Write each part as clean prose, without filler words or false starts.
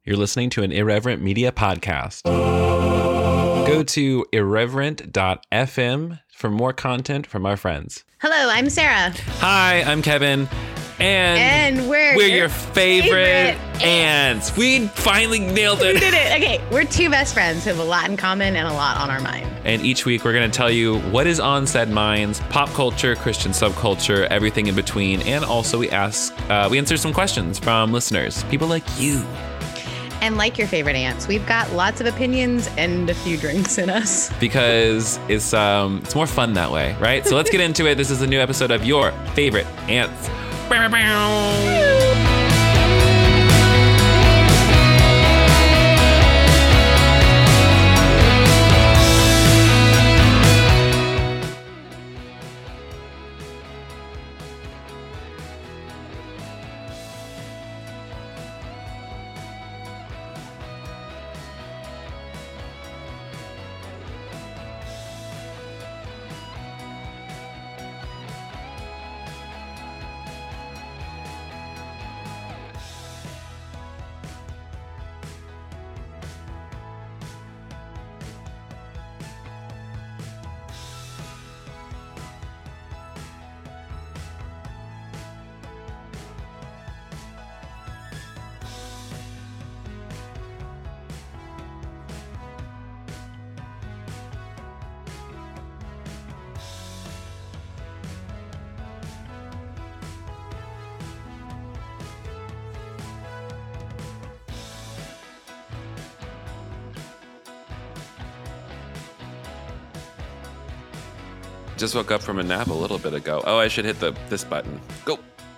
You're listening to an Irreverent Media podcast. Go to irreverent.fm for more content from our friends. Hello, I'm Sarah. Hi, I'm Kevin. And we're your favorite ants. We finally nailed it. We did it. Okay, we're two best friends who have a lot in common and a lot on our mind. And each week we're going to tell you what is on said minds, pop culture, Christian subculture, everything in between. And also we answer some questions from listeners, people like you. And like your favorite ants, we've got lots of opinions and a few drinks in us. Because it's more fun that way, right? So let's get into it. This is a new episode of Your Favorite Ants. Bow, bow. Just woke up from a nap a little bit ago. Oh, I should hit this button. Go.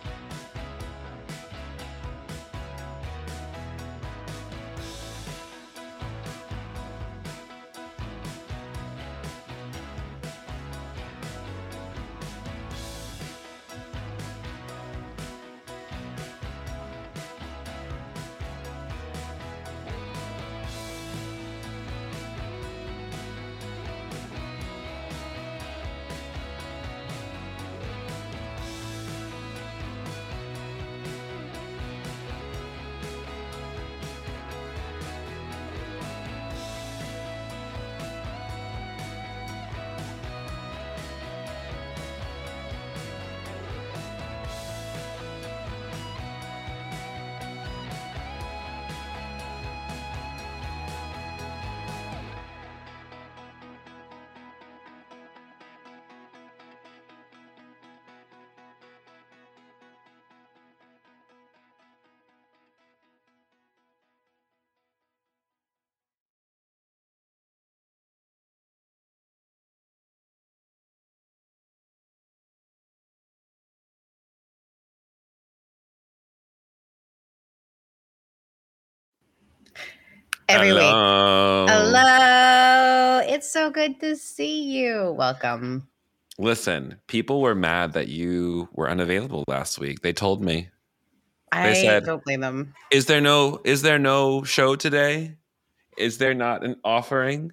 Every Hello. week. Hello. It's so good to see you. Welcome. Listen, people were mad that you were unavailable last week. They told me. They said, don't blame them. Is there no show today? Is there not an offering?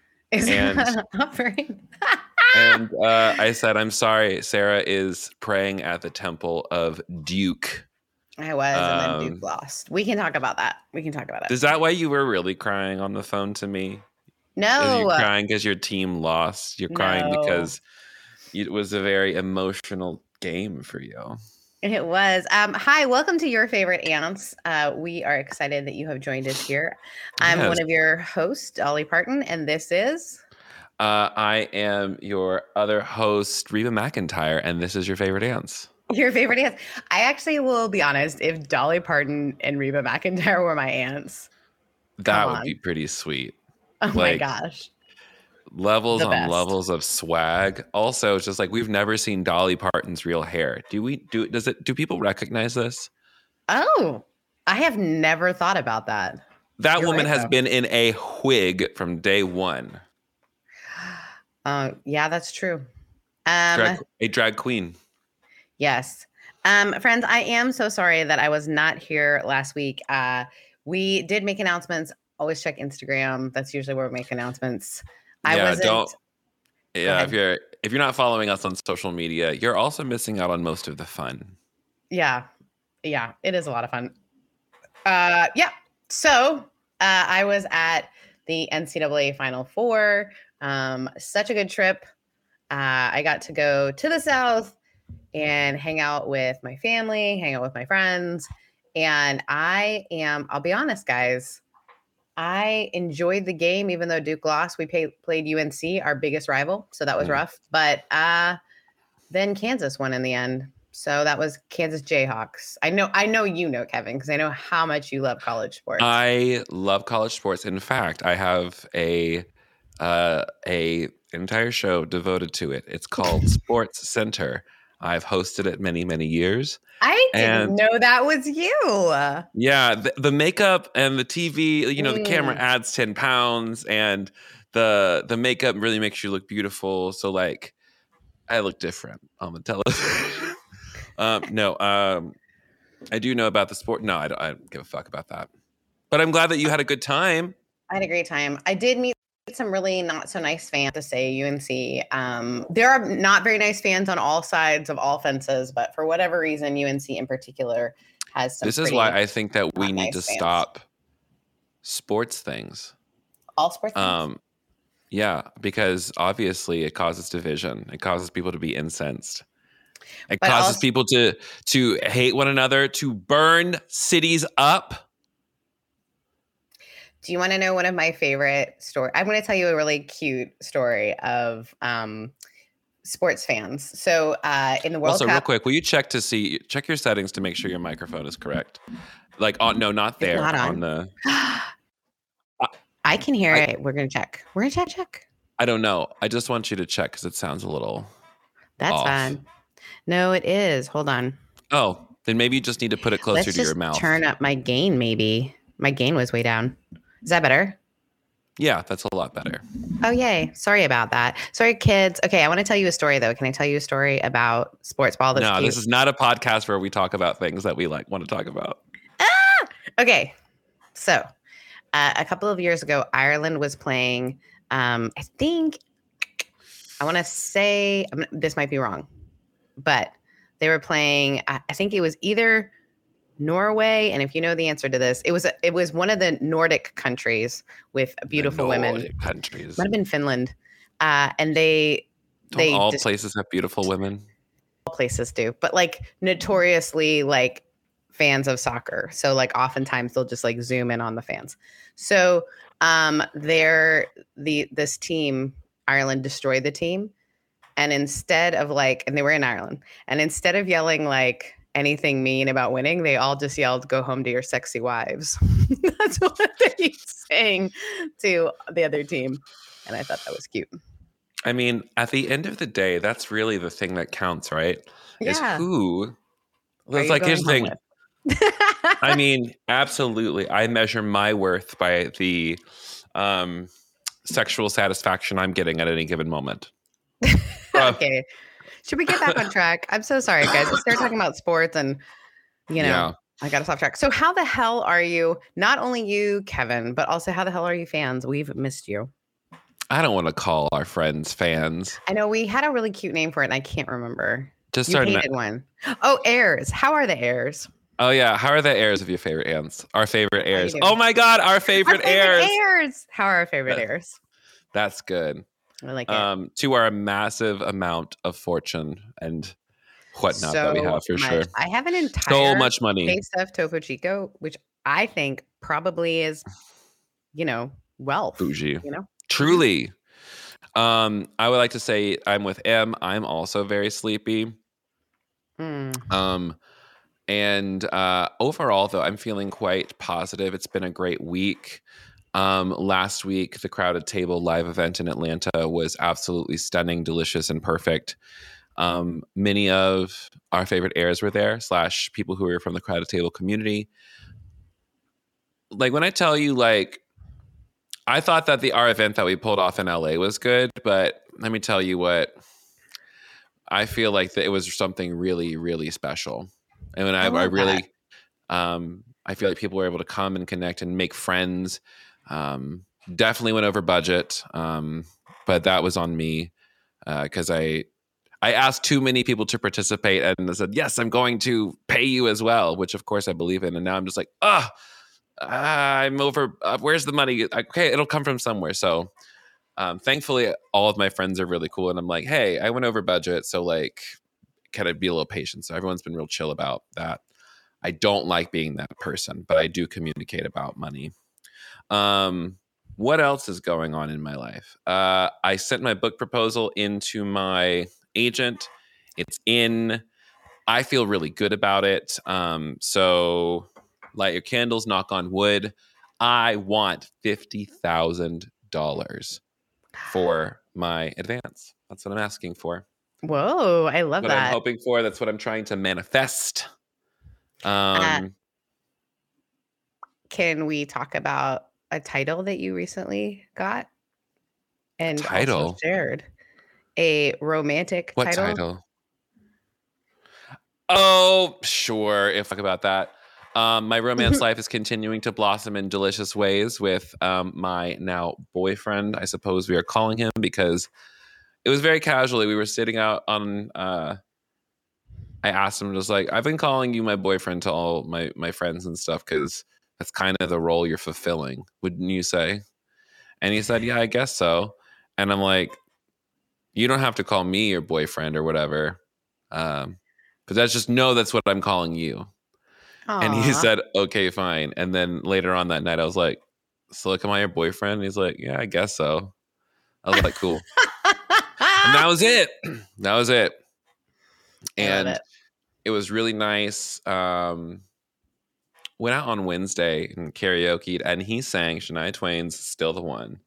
An offering? And I said, I'm sorry. Sarah is praying at the temple of Duke. I was, and then Duke lost. We can talk about that. Is that why you were really crying on the phone to me? No. Are you crying because your team lost? You're crying because it was a very emotional game for you. It was. Hi, welcome to Your Favorite Ants. We are excited that you have joined us here. I'm one of your hosts, Dolly Parton, and this is... I am your other host, Reba McEntire, and this is Your Favorite Ants. Your favorite ants. I actually will be honest, if Dolly Parton and Reba McEntire were my aunts. That would be pretty sweet. Oh my gosh. Levels on levels of swag. Also, it's just like we've never seen Dolly Parton's real hair. Do people recognize this? Oh, I have never thought about that. That woman has been in a wig from day one. Yeah, that's true. A drag queen. Yes. Friends, I am so sorry that I was not here last week. We did make announcements. Always check Instagram. That's usually where we make announcements. If you're not following us on social media, you're also missing out on most of the fun. Yeah, it is a lot of fun. Yeah. So I was at the NCAA Final Four. Such a good trip. I got to go to the South and hang out with my family, hang out with my friends. And I'll be honest, guys, I enjoyed the game, even though Duke lost. We played UNC, our biggest rival. So that was rough. But then Kansas won in the end. So that was Kansas Jayhawks. I know you know, Kevin, because I know how much you love college sports. I love college sports. In fact, I have a entire show devoted to it. It's called Sports Center. I've hosted it many, many years. I didn't know that was you. Yeah, the makeup and the TV, the camera adds 10 pounds, and the makeup really makes you look beautiful. So, like, I look different on the television. I do know about the sport. No, I don't give a fuck about that. But I'm glad that you had a good time. I had a great time. I did meet some really not so nice fans, to say, UNC. There are not very nice fans on all sides of all fences, but for whatever reason, UNC in particular has some. This is why I think that we need to stop sports things. All sports things? Yeah, because obviously it causes division. It causes people to be incensed. It causes people to hate one another, to burn cities up. Do you want to know one of my favorite stories? I'm going to tell you a really cute story of sports fans. So in the World Cup. Real quick, will you check your settings to make sure your microphone is correct? Like, no, not there. Not on the. I can hear it. We're going to check. We're going to check. I don't know. I just want you to check because it sounds a little. That's off. fine. No, it is. Hold on. Oh, then maybe you just need to put it closer to your mouth. Turn up my gain, maybe. My gain was way down. Is that better? Yeah, that's a lot better. Oh, yay. Sorry about that. Sorry, kids. Okay, I want to tell you a story, though. Can I tell you a story about sports ball? No, this is not a podcast where we talk about things that we want to talk about. Okay. So a couple of years ago, Ireland was playing, I want to say, this might be wrong, but they were playing, I think it was either Norway, and if you know the answer to this, it was one of the Nordic countries with beautiful women. Countries. Might have been Finland, and places have beautiful women. All places do, but like notoriously like fans of soccer. So like oftentimes they'll just like zoom in on the fans. So this team, Ireland, destroyed the team, and instead of and they were in Ireland, and instead of yelling like anything mean about winning, they all just yelled, "Go home to your sexy wives." That's what they saying to the other team. And I thought that was cute. I mean, at the end of the day, that's really the thing that counts, right? Yeah. Is who. It's like, here's the thing. I mean, absolutely. I measure my worth by the sexual satisfaction I'm getting at any given moment. Okay. Should we get back on track? I'm so sorry, guys. I started talking about sports and, I got us off track. So how the hell are you? Not only you, Kevin, but also how the hell are you fans? We've missed you. I don't want to call our friends fans. I know we had a really cute name for it and I can't remember. Just you hated one. Oh, heirs. How are the heirs? Oh, yeah. How are the heirs of your favorite aunts? Our favorite heirs. Oh, my God. Our favorite heirs. How are our favorite heirs? That's good. I like it. To our massive amount of fortune and whatnot that we have for sure. I have an entire so much money. Taste of Topo Chico, which I think probably is, wealth. Bougie. Truly. I would like to say I'm with M. I'm also very sleepy. And overall, though, I'm feeling quite positive. It's been a great week. Last week, the Crowded Table live event in Atlanta was absolutely stunning, delicious, and perfect. Many of our favorite heirs were there, / people who were from the Crowded Table community. Like, when I tell you, I thought that our event that we pulled off in LA was good, but let me tell you what, I feel like that it was something really, really special. And when I really, I feel like people were able to come and connect and make friends. Definitely went over budget, but that was on me because I asked too many people to participate and I said, yes, I'm going to pay you as well, which of course I believe in. And now I'm just like, I'm over. Where's the money? Okay, it'll come from somewhere. So thankfully, all of my friends are really cool. And I'm like, hey, I went over budget. So like, can I be a little patient? So everyone's been real chill about that. I don't like being that person, but I do communicate about money. What else is going on in my life? I sent my book proposal into my agent. It's in. I feel really good about it. So light your candles, knock on wood. I want $50,000 for my advance. That's what I'm asking for. Whoa, I love What I'm that. hoping for. That's what I'm trying to manifest. Can we talk about a title that you recently got and also Title? shared? A romantic What title? Oh, sure. If talk about that. My romance life is continuing to blossom in delicious ways with my now boyfriend. I suppose we are calling him because it was very casually. We were sitting out on. I asked him, just like, I've been calling you my boyfriend to all my friends and stuff because that's kind of the role you're fulfilling, wouldn't you say? And he said, yeah, I guess so. And I'm like, you don't have to call me your boyfriend or whatever. But that's just that's what I'm calling you. Aww. And he said, okay, fine. And then later on that night, I was like, so like, am I your boyfriend? And he's like, yeah, I guess so. I was like, cool. And that was it. That was it. And it was really nice. Went out on Wednesday and karaoke, and he sang Shania Twain's "Still the One."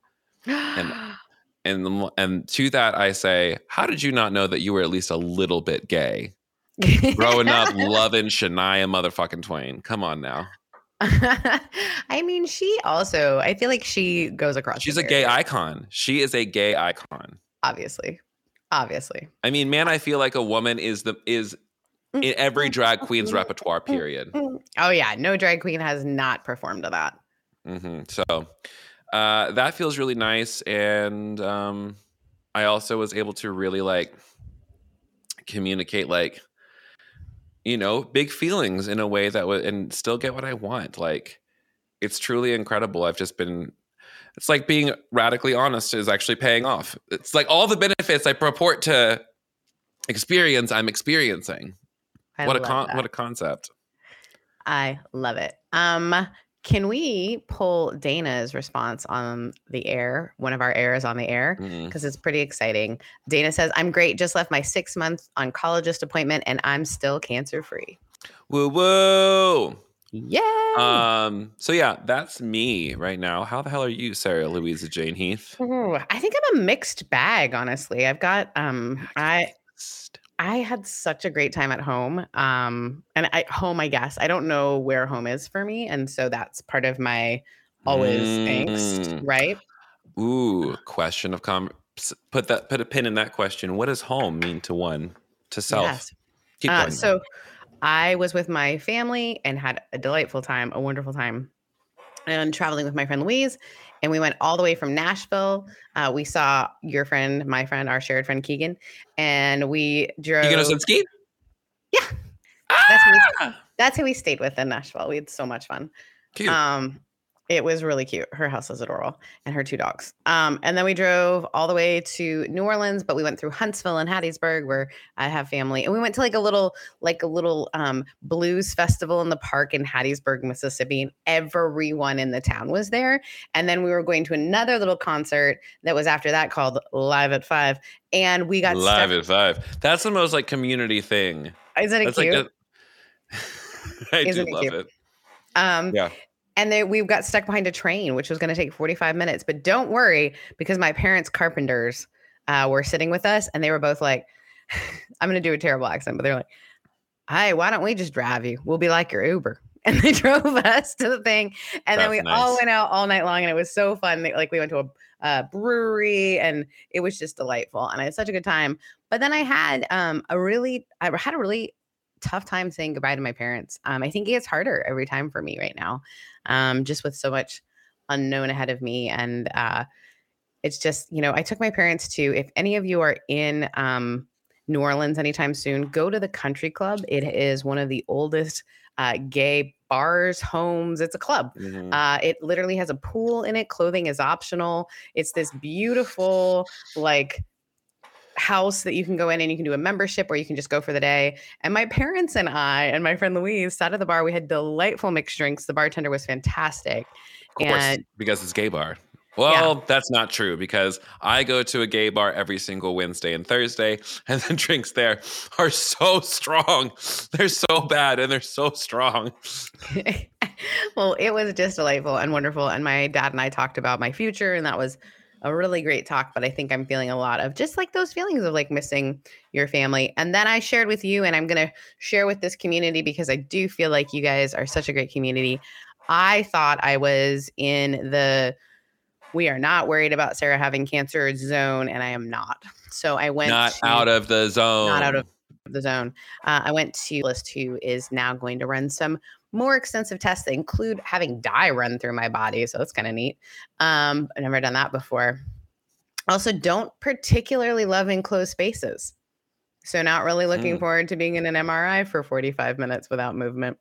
And to that I say, how did you not know that you were at least a little bit gay? Growing up loving Shania motherfucking Twain. Come on now. I mean, I feel like she goes across. She's a gay icon. She is a gay icon. Obviously. I mean, man, I feel like a woman is in every drag queen's repertoire, period. Oh yeah, no drag queen has not performed to that. Mm-hmm. So that feels really nice, and I also was able to really like communicate like, big feelings in a way that would and still get what I want. Like, it's truly incredible. It's like being radically honest is actually paying off. It's like all the benefits I purport to experience, I'm experiencing. What a concept. I love it. Can we pull Dana's response on the air, one of our airs on the air? Because it's pretty exciting. Dana says, I'm great. Just left my 6-month oncologist appointment and I'm still cancer-free. Woo woo. Yay! So yeah, that's me right now. How the hell are you, Sarah Louisa Jane Heath? Ooh, I think I'm a mixed bag, honestly. I've got I had such a great time at home. I guess. I don't know where home is for me. And so that's part of my always angst, right? Ooh, question of put a pin in that question. What does home mean to one, to self? Yes. Keep going. So I was with my family and had a delightful time, a wonderful time, and traveling with my friend Louise. And we went all the way from Nashville. We saw your friend, my friend, our shared friend, Keegan. And we drove. Keegan Osinski? Yeah. That's who we stayed with in Nashville. We had so much fun. Cute. It was really cute. Her house is adorable. And her 2 dogs. And then we drove all the way to New Orleans, but we went through Huntsville and Hattiesburg where I have family. And we went to like a little blues festival in the park in Hattiesburg, Mississippi. And everyone in the town was there. And then we were going to another little concert that was after that called Live at 5. And we got Live at 5. That's the most like community thing. Isn't it cute? I do love it. Yeah. And then we got stuck behind a train, which was going to take 45 minutes. But don't worry, because my parents' carpenters were sitting with us. And they were both like, I'm going to do a terrible accent, but they're like, hey, why don't we just drive you? We'll be like your Uber. And they drove us to the thing. And then we all went out all night long. And it was so fun. Like we went to a brewery and it was just delightful. And I had such a good time. But then I had a really tough time saying goodbye to my parents. I think it gets harder every time for me right now, just with so much unknown ahead of me. And it's just, I took my parents to, if any of you are in New Orleans anytime soon, go to the Country Club. It is one of the oldest gay bars, homes. It's a club. It literally has a pool in it. Clothing is optional. It's this beautiful, like, house that you can go in and you can do a membership or you can just go for the day. And my parents and I and my friend Louise sat at the bar. We had delightful mixed drinks. The bartender was fantastic. Of course, because it's gay bar. Well, that's not true because I go to a gay bar every single Wednesday and Thursday, and the drinks there are so strong. They're so bad and they're so strong. Well, it was just delightful and wonderful. And my dad and I talked about my future, and that was a really great talk. But I think I'm feeling a lot of just like those feelings of like missing your family. And then I shared with you, and I'm going to share with this community because I do feel like you guys are such a great community. I thought I was in the we are not worried about Sarah having cancer zone, and I am not. So I went out of the zone. Not out of the zone. I went to List, who is now going to run some more extensive tests that include having dye run through my body. So that's kind of neat. I've never done that before. Also, don't particularly love enclosed spaces. So not really looking forward to being in an MRI for 45 minutes without movement.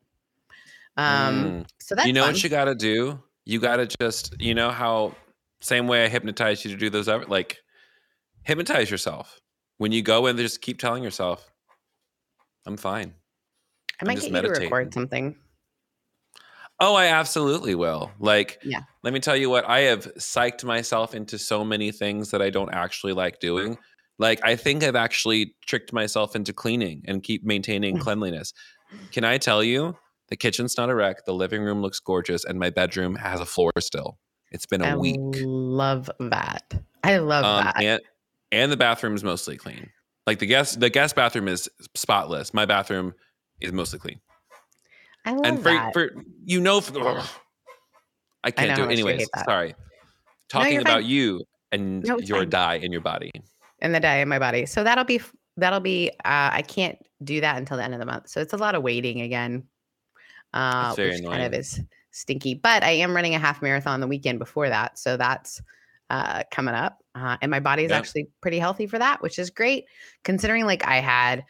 So that's fun. What you got to do? You got to just, how same way I hypnotize you to do those, like hypnotize yourself. When you go in, just keep telling yourself, I'm fine. I might get you to record something. Oh, I absolutely will. Like, let me tell you what, I have psyched myself into so many things that I don't actually like doing. Like, I think I've actually tricked myself into cleaning and keep maintaining cleanliness. Can I tell you, the kitchen's not a wreck. The living room looks gorgeous. And my bedroom has a floor still. It's been a week. I love that. And the bathroom's mostly clean. Like the guest bathroom is spotless. My bathroom is mostly clean. I love that. I can't do it. Anyways, sorry. Talking about you and your dye in your body. And the dye in my body. So that'll be I can't do that until the end of the month. So it's a lot of waiting again. That's very which annoying. kind of is stinky. But I am running a half marathon the weekend before that. So that's coming up. And my body is actually pretty healthy for that, which is great considering like I had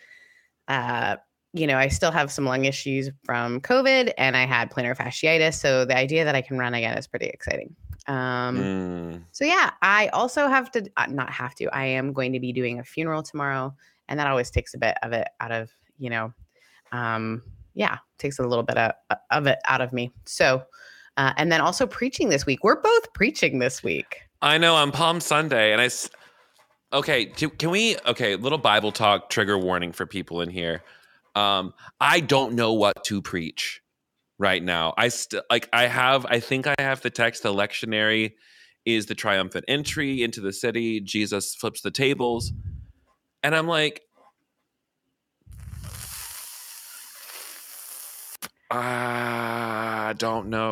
I still have some lung issues from COVID and I had plantar fasciitis. So the idea that I can run again is pretty exciting. So yeah, I also have to I am going to be doing a funeral tomorrow, and that always takes a bit of it out of, takes a little bit of it out of me. So, and then also preaching this week. We're both preaching this week. I know, on Palm Sunday. And little Bible talk, trigger warning for people in here. I don't know what to preach right now. I think I have the text. The lectionary is the triumphant entry into the city. Jesus flips the tables. And I'm like, I don't know.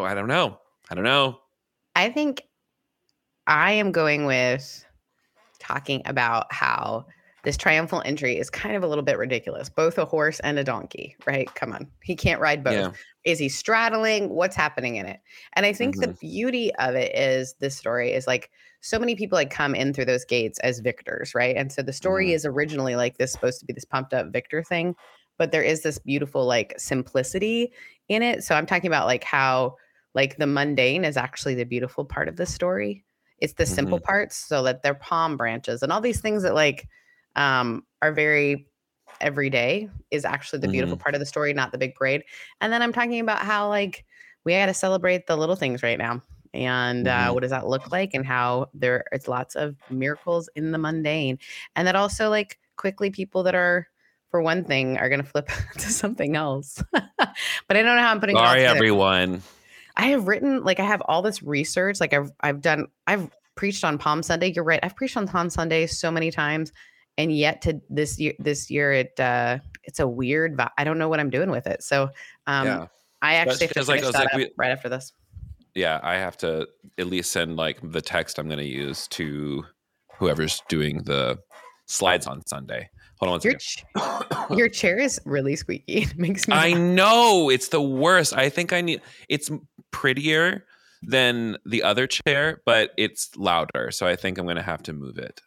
I think I am going with talking about how this triumphal entry is kind of a little bit ridiculous. Both a horse and a donkey, right? Come on. He can't ride both. Yeah. Is he straddling? What's happening in it? And I think the beauty of it is this story is like so many people like come in through those gates as victors, right? And so the story is originally like this supposed to be this pumped up victor thing, but there is this beautiful like simplicity in it. So I'm talking about like how like the mundane is actually the beautiful part of the story. It's the simple parts, so that they're palm branches and all these things that like are very everyday is actually the beautiful part of the story, not the big parade. And then I'm talking about how like we got to celebrate the little things right now. And what does that look like? And how it's lots of miracles in the mundane. And that also like quickly people that are, for one thing, are going to flip to something else. But I don't know how I'm putting it all together. Everyone. I have all this research. Like I've preached on Palm Sunday. You're right. I've preached on Palm Sunday so many times. And yet to this year, it's a weird vibe. I don't know what I'm doing with it. So I actually have to finish that up right after this. Yeah, I have to at least send like the text I'm going to use to whoever's doing the slides on Sunday. Hold on one second. Your chair is really squeaky. It makes me I know. It's the worst. I think it's prettier than the other chair, but it's louder. So I think I'm going to have to move it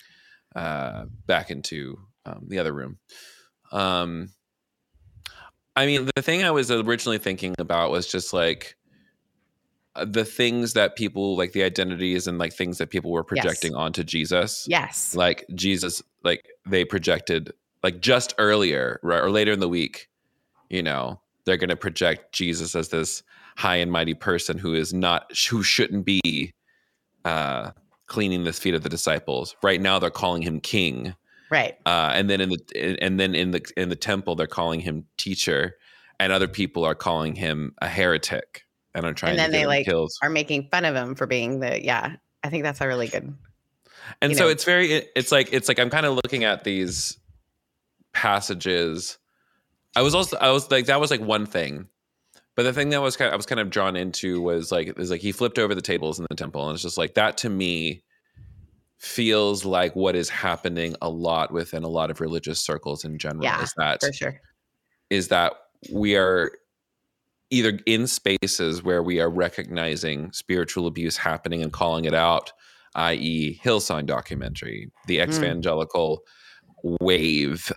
back into the other room. I mean, the thing I was originally thinking about was just like the things that people like the identities and like things that people were projecting Yes. onto Jesus. Yes. Like Jesus, like they projected like just earlier, right, or later in the week, you know, they're going to project Jesus as this high and mighty person who shouldn't be cleaning the feet of the disciples. Right now, they're calling him king, Right. and then in the temple, they're calling him teacher, and other people are calling him a heretic and are trying And to then get they him like killed. are making fun of him for being I think that's a really good. And so it's like I'm kind of looking at these passages. I was like that was like one thing. But the thing that I was kind of drawn into was like he flipped over the tables in the temple, and it's just like that to me feels like what is happening a lot within a lot of religious circles in general. Yeah, for sure. Is that we are either in spaces where we are recognizing spiritual abuse happening and calling it out, i.e., Hillsong documentary, the ex-evangelical wave.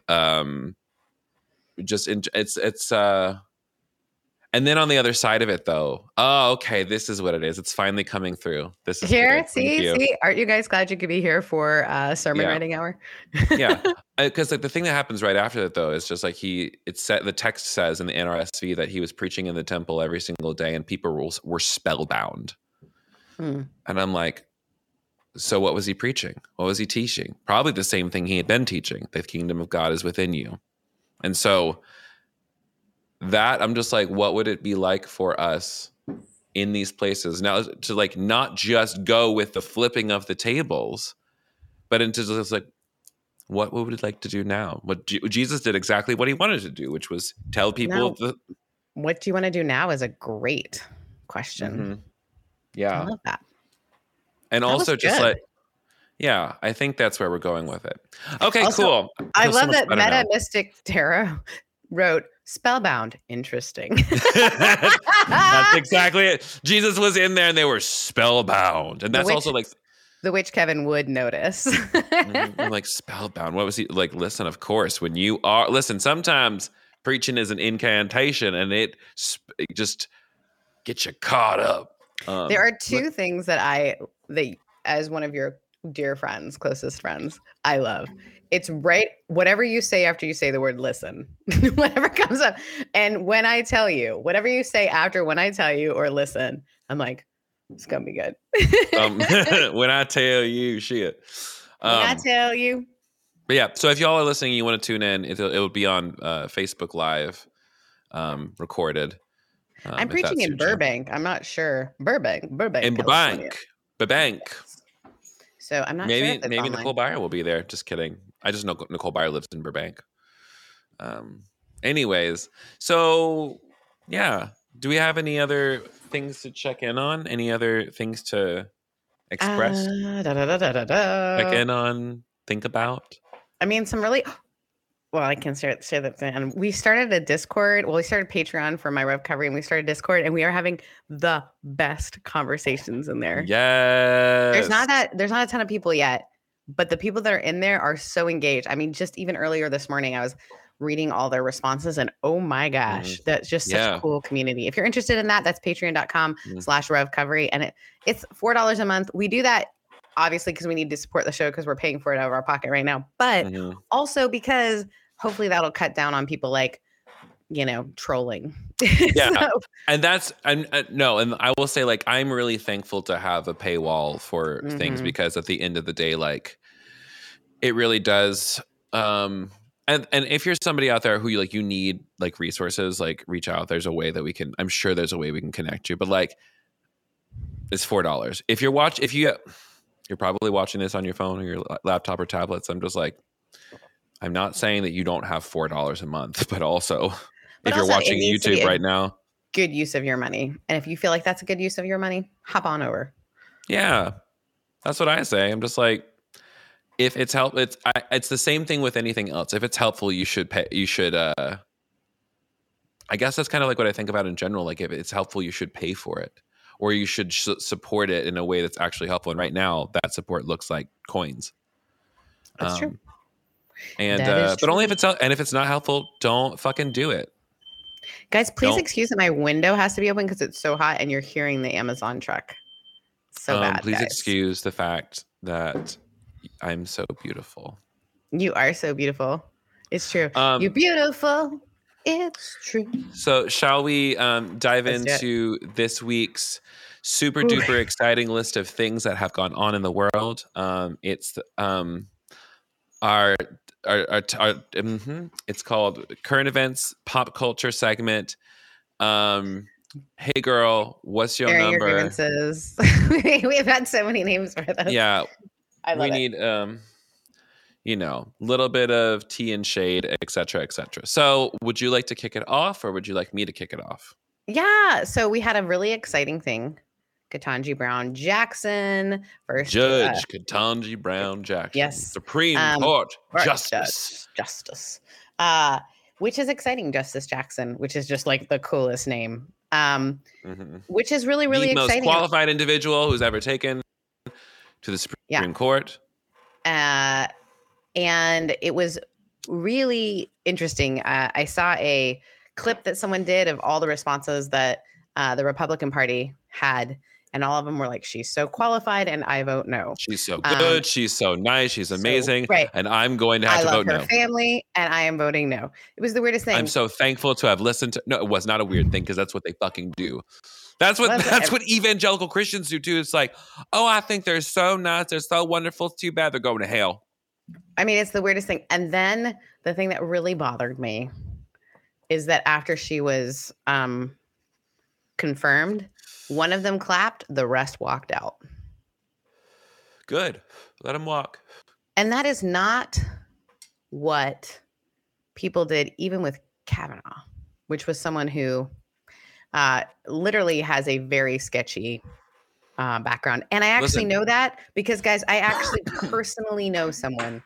And then on the other side of it, though, oh, okay, this is what it is. It's finally coming through. This is here. good. Thank you. See, aren't you guys glad you could be here for sermon writing hour? Yeah, because like the thing that happens right after that, though, is just like the text says in the NRSV that he was preaching in the temple every single day, and people were spellbound. And I'm like, so what was he preaching? What was he teaching? Probably the same thing he had been teaching. The kingdom of God is within you, and so. That I'm just like, what would it be like for us in these places now to like not just go with the flipping of the tables, but into just like, what would it like to do now? What Jesus did exactly what he wanted to do, which was tell people. What do you want to do now is a great question. Mm-hmm. Yeah, I love that. And that also just like, yeah, I think that's where we're going with it. Okay, also, cool. I love that Meta Mystic Tarot wrote spellbound. Interesting. That's exactly it. Jesus was in there and they were spellbound. And that's also like the witch Kevin would notice. I'm like, spellbound. What was he like? Listen, of course, when you are sometimes preaching is an incantation and it just gets you caught up. There are two things that as one of your dear friends, closest friends, I love. It's right. Whatever you say after you say the word listen, whatever comes up. And when I tell you, whatever you say after when I tell you or listen, I'm like, it's going to be good. When I tell you, shit. When I tell you. But yeah, so if y'all are listening, you want to tune in, it'll be on Facebook Live, recorded. I'm preaching in Burbank. I'm not sure. Burbank. In Burbank. So I'm not maybe, sure. If maybe Nicole Byer will be there. Just kidding. I just know Nicole Byer lives in Burbank. Anyways, so yeah. Do we have any other things to check in on? Any other things to express? Check in on, think about? I mean, some really... Well, I can say that. And we started a Discord. Well, we started Patreon for my recovery, and we started Discord, and we are having the best conversations in there. Yes. There's not a ton of people yet, but the people that are in there are so engaged. I mean, just even earlier this morning, I was reading all their responses, and oh my gosh, that's just such a cool community. If you're interested in that, that's patreon.com/revcovery, and it's $4 a month. We do that obviously because we need to support the show because we're paying for it out of our pocket right now, but also because hopefully that'll cut down on people like, trolling. Yeah. And that's, and I will say, like, I'm really thankful to have a paywall for things because at the end of the day, like, it really does. And if you're somebody out there who you need like resources, like reach out. There's a way that I'm sure there's a way we can connect you, but like, it's $4. You're probably watching this on your phone or your laptop or tablets. I'm just like, I'm not saying that you don't have $4 a month, but also if you're watching YouTube right now, good use of your money. And if you feel like that's a good use of your money, hop on over. Yeah, that's what I say. I'm just like, if it's it's the same thing with anything else. If it's helpful, you should pay. You should. I guess that's kind of like what I think about in general. Like if it's helpful, you should pay for it, or you should support it in a way that's actually helpful. And right now, that support looks like coins. That's true. And but only if it's and if it's not helpful, don't fucking do it. Guys, please Don't excuse that my window has to be open because it's so hot and you're hearing the Amazon truck. So bad, please guys. excuse the fact that I'm so beautiful. You are so beautiful. It's true. You're Um, beautiful. It's true. so shall we dive Let's do it. into this week's super Ooh. duper exciting list of things that have gone on in the world? It's our it's called Current Events Pop Culture segment. Hey girl, what's your Airing your number? grievances. We've had so many names for this. Yeah, I love we it. need you know, little bit of tea and shade, etc., etc. So, would you like to kick it off, or would you like me to kick it off? Yeah. So we had a really exciting thing. Ketanji Brown Jackson versus Judge Ketanji Brown Jackson, yes, Supreme Court Court Justice. Justice. Which is exciting, Justice Jackson, which is just like the coolest name. Which is really, really the most exciting. qualified individual who's ever taken to the Supreme Court. And it was really interesting. I saw a clip that someone did of all the responses that the Republican Party had, and all of them were like, "She's so qualified," and I vote no. She's so good. She's so nice. She's amazing. So, right. And I'm going to have to vote no. I love her family, and I am voting no. It was the weirdest thing. I'm so thankful to have listened to. No, it was not a weird thing because that's what they fucking do. That's what evangelical Christians do too. It's like, oh, I think they're so nice. They're so wonderful. It's too bad they're going to hell. I mean, it's the weirdest thing. And then the thing that really bothered me is that after she was confirmed, one of them clapped, the rest walked out. Good. Let them walk. And that is not what people did, even with Kavanaugh, which was someone who literally has a very sketchy background. And I actually know that because, guys, I actually personally know someone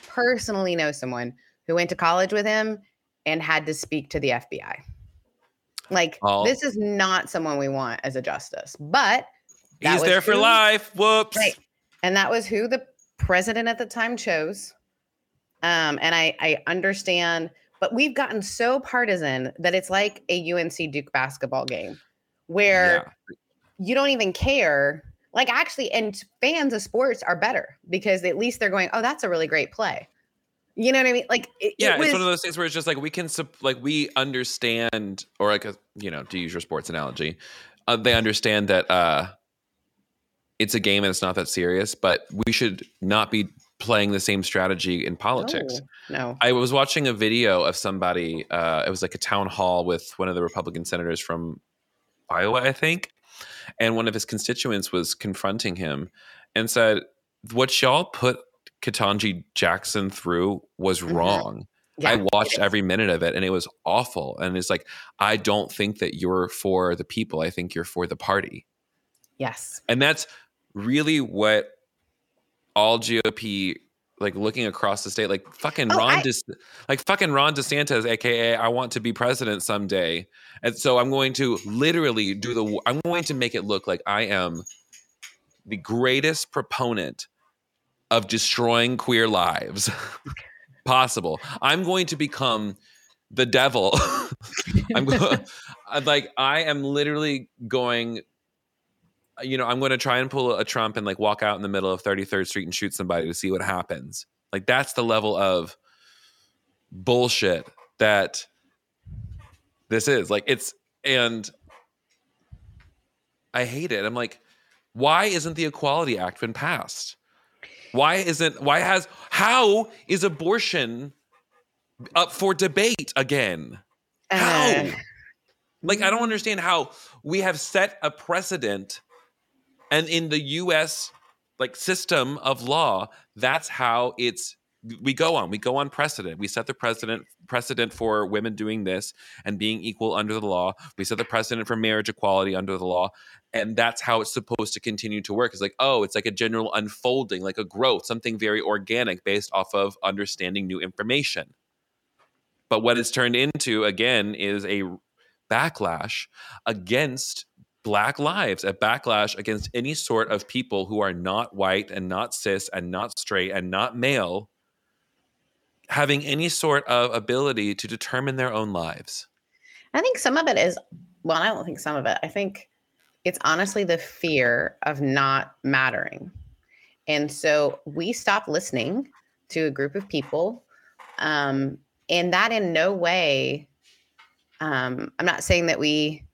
who went to college with him and had to speak to the FBI. Like, this is not someone we want as a justice, but he's there for life. Whoops. Right. And that was who the president at the time chose. And I understand, but we've gotten so partisan that it's like a UNC Duke basketball game where you don't even care. Like, actually, and fans of sports are better because at least they're going, oh, that's a really great play. You know what I mean? Like, it's one of those things where it's just like we understand, or like to use your sports analogy, they understand that it's a game and it's not that serious, but we should not be playing the same strategy in politics. No. I was watching a video of somebody. It was like a town hall with one of the Republican senators from Iowa, I think. And one of his constituents was confronting him and said, what y'all put Ketanji Jackson through was wrong. Yeah, I watched every minute of it and it was awful. And it's like, I don't think that you're for the people. I think you're for the party. Yes. And that's really what all GOP, like looking across the state, like fucking Ron DeSantis, aka I want to be president someday. And so I'm going to literally I'm going to make it look like I am the greatest proponent of destroying queer lives possible. I'm going to become the devil. I am literally going, I'm going to try and pull a Trump and like walk out in the middle of 33rd Street and shoot somebody to see what happens. Like, that's the level of bullshit that this is. Like, and I hate it. I'm like, why isn't the Equality Act been passed? How is abortion up for debate again? How? Like, I don't understand how we have set a precedent, and in the U.S. like system of law, that's how we go on precedent. We set the precedent for women doing this and being equal under the law. We set the precedent for marriage equality under the law. And that's how it's supposed to continue to work. It's like, it's like a general unfolding, like a growth, something very organic based off of understanding new information. But what it's turned into, again, is a backlash against Black lives, a backlash against any sort of people who are not white and not cis and not straight and not male, having any sort of ability to determine their own lives. I think some of it is, well, I don't think some of it. I think it's honestly the fear of not mattering. And so we stopped listening to a group of people. And that in no way, I'm not saying that the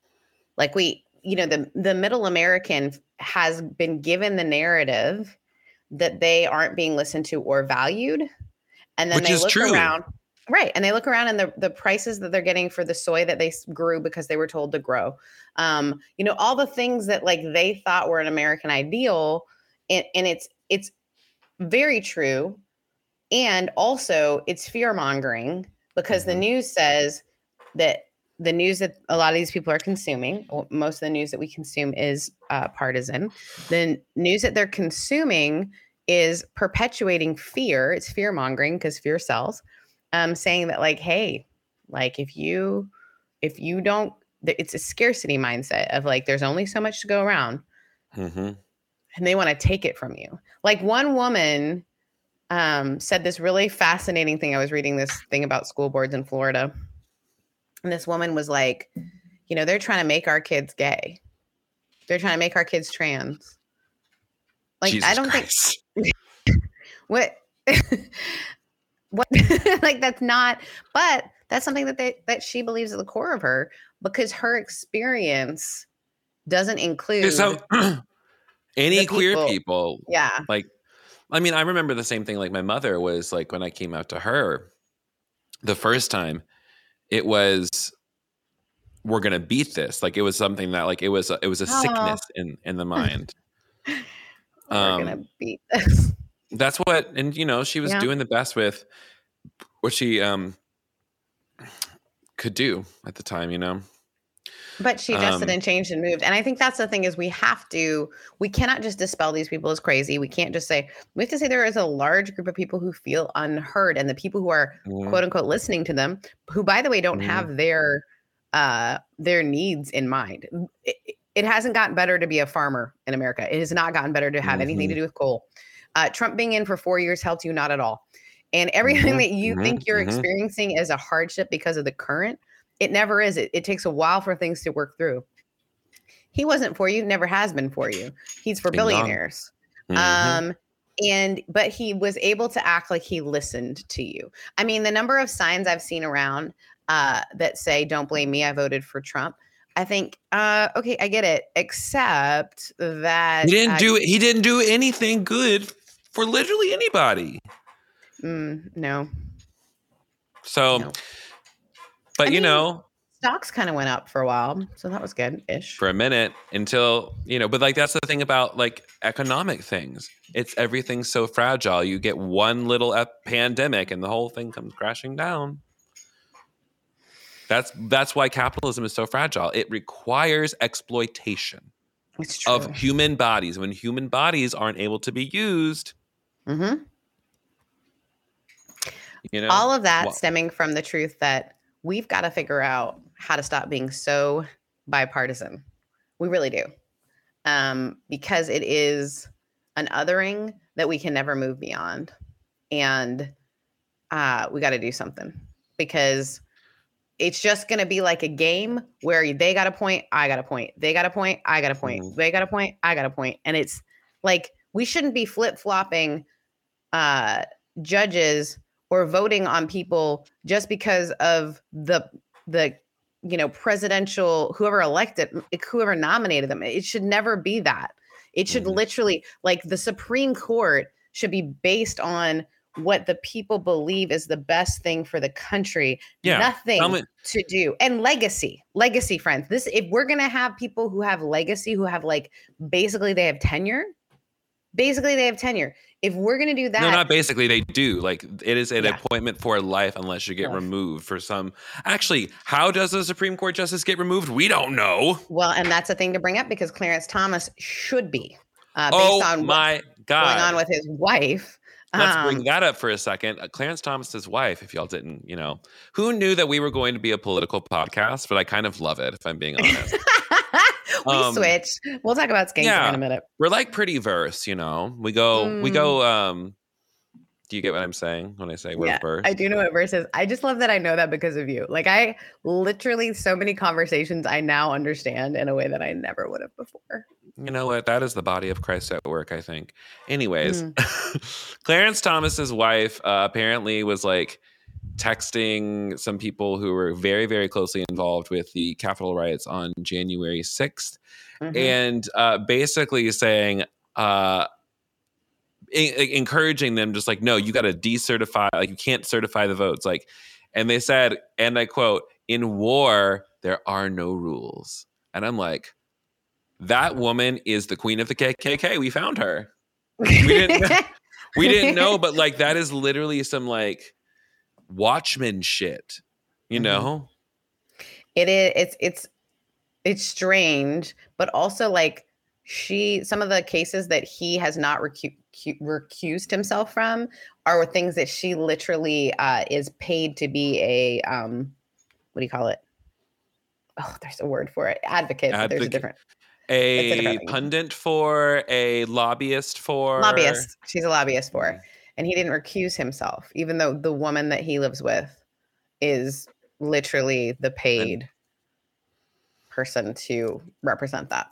middle American has been given the narrative that they aren't being listened to or valued. And then Which they is look true. around. Right. And they look around and the prices that they're getting for the soy that they grew because they were told to grow. All the things that like they thought were an American ideal. And it's very true. And also it's fear mongering because the news says that the news that a lot of these people are consuming, most of the news that we consume is partisan. The news that they're consuming is perpetuating fear. It's fear mongering because fear sells. Saying that like, hey, like if you don't, it's a scarcity mindset of like, there's only so much to go around, and they want to take it from you. Like one woman said this really fascinating thing. I was reading this thing about school boards in Florida, and this woman was like, they're trying to make our kids gay. They're trying to make our kids trans. Like, Jesus I don't Christ. think what. What like that's not, but that's something that she believes at the core of her because her experience doesn't include any queer people. Yeah. Like, I mean, I remember the same thing. Like my mother was like, when I came out to her the first time, it was, we're going to beat this. Like it was something that like, it was a sickness in the mind. We're going to beat this. That's what, and she was doing the best with what she could do at the time, But she adjusted and changed and moved. And I think that's the thing is we cannot just dispel these people as crazy. We can't just say, we have to say there is a large group of people who feel unheard and the people who are quote unquote listening to them, who by the way, don't have their needs in mind. It hasn't gotten better to be a farmer in America. It has not gotten better to have anything to do with coal. Trump being in for 4 years helped you not at all. And everything that you think you're experiencing as a hardship because of the current, it never is. It takes a while for things to work through. He wasn't for you, never has been for you. He's for billionaires. But he was able to act like he listened to you. I mean, the number of signs I've seen around that say, don't blame me, I voted for Trump. I think, okay, I get it. Except that he didn't do anything good for literally anybody. No. So, no. But stocks kind of went up for a while, so that was good-ish. For a minute until, but like that's the thing about like economic things. It's everything's so fragile. You get one little pandemic and the whole thing comes crashing down. That's why capitalism is so fragile. It requires exploitation of human bodies. When human bodies aren't able to be used, all of that stemming from the truth that we've got to figure out how to stop being so bipartisan. We really do. Because it is an othering that we can never move beyond. And we got to do something because it's just going to be like a game where they got a point, I got a point. They got a point, I got a point. They got a point, I got a point. And it's like, we shouldn't be flip-flopping judges or voting on people just because of the presidential, whoever nominated them. It should never be that. It should literally, like the Supreme Court should be based on what the people believe is the best thing for the country. Nothing to do. And legacy, friends. If we're going to have people who have legacy, who have like, basically they have tenure. If we're going to do that. No, not basically. They do. Like it is an appointment for life unless you get removed for some. Actually, how does a Supreme Court justice get removed? We don't know. Well, and that's a thing to bring up because Clarence Thomas should be based on what's going on with his wife. Let's bring that up for a second. Clarence Thomas's wife, if y'all didn't, who knew that we were going to be a political podcast, but I kind of love it, if I'm being honest. We switch. We'll talk about skanking in a minute. We're like pretty verse, we go Do you get what I'm saying when I say we're Yeah, versed? I do know what verse is. I just love that I know that because of you. Like I literally so many conversations I now understand in a way that I never would have before. You know what? That is the body of Christ at work, I think. Anyways, Mm. Clarence Thomas's wife apparently was like texting some people who were very, very closely involved with the Capitol riots on January 6th and basically saying, encouraging them, just like, no, you got to decertify, like, you can't certify the votes. Like, and they said, and I quote, in war, there are no rules. And I'm like, that woman is the queen of the KKK. We found her. We didn't know, but like that is literally some like Watchmen shit, you know? It is. It's strange, but also like some of the cases that he has not recused himself from are things that she literally is paid to be a what do you call it? Oh, there's a word for it. Advocate. But there's a different. A pundit for, a lobbyist for. Lobbyist. She's a lobbyist for. And he didn't recuse himself, even though the woman that he lives with is literally the paid person to represent that.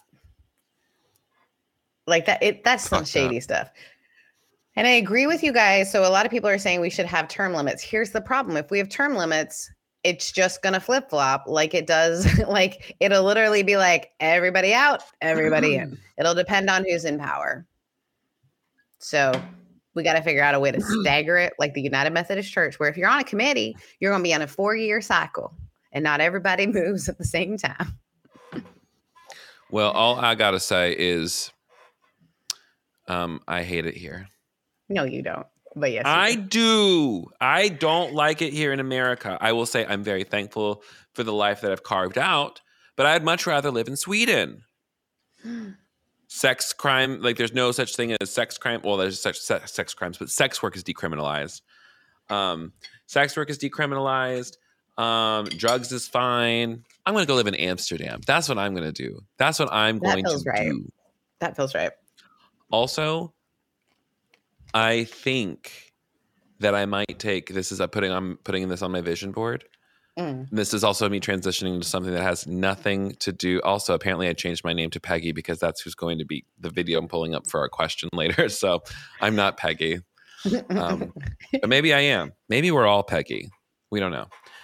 Like that's some shady stuff. And I agree with you guys. So a lot of people are saying we should have term limits. Here's the problem. If we have term limits, it's just going to flip flop like it does. Like it'll literally be like everybody out, everybody in. It'll depend on who's in power. So we got to figure out a way to stagger it like the United Methodist Church, where if you're on a committee, you're going to be on a 4-year cycle and not everybody moves at the same time. Well, all I got to say is I hate it here. No, you don't. But yes, I do. I don't like it here in America. I will say I'm very thankful for the life that I've carved out, but I'd much rather live in Sweden. Sex crime, like there's no such thing as sex crime. Well, there's such sex crimes, but sex work is decriminalized. Sex work is decriminalized. Drugs is fine. I'm going to go live in Amsterdam. That's what I'm going to do. That's what I'm going to do. That feels right. Also, I think that I might take this is I'm putting this on my vision board. This is also me transitioning to something that has nothing to do. Also, apparently I changed my name to Peggy because that's who's going to be the video I'm pulling up for our question later. So I'm not Peggy. But maybe I am. Maybe we're all Peggy. We don't know.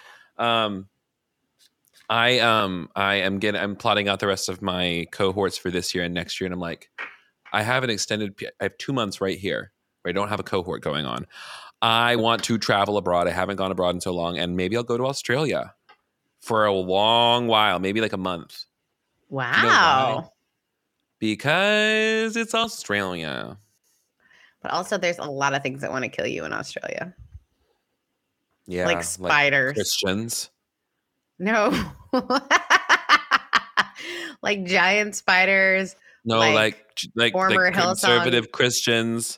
I'm plotting out the rest of my cohorts for this year and next year. And I'm like, I have 2 months right here where I don't have a cohort going on. I want to travel abroad. I haven't gone abroad in so long. And maybe I'll go to Australia for a long while, maybe like a month. Wow. You know why? Because it's Australia. But also there's a lot of things that want to kill you in Australia. Yeah. Like spiders. Like Christians. No. Like giant spiders. No, like former conservative Christians.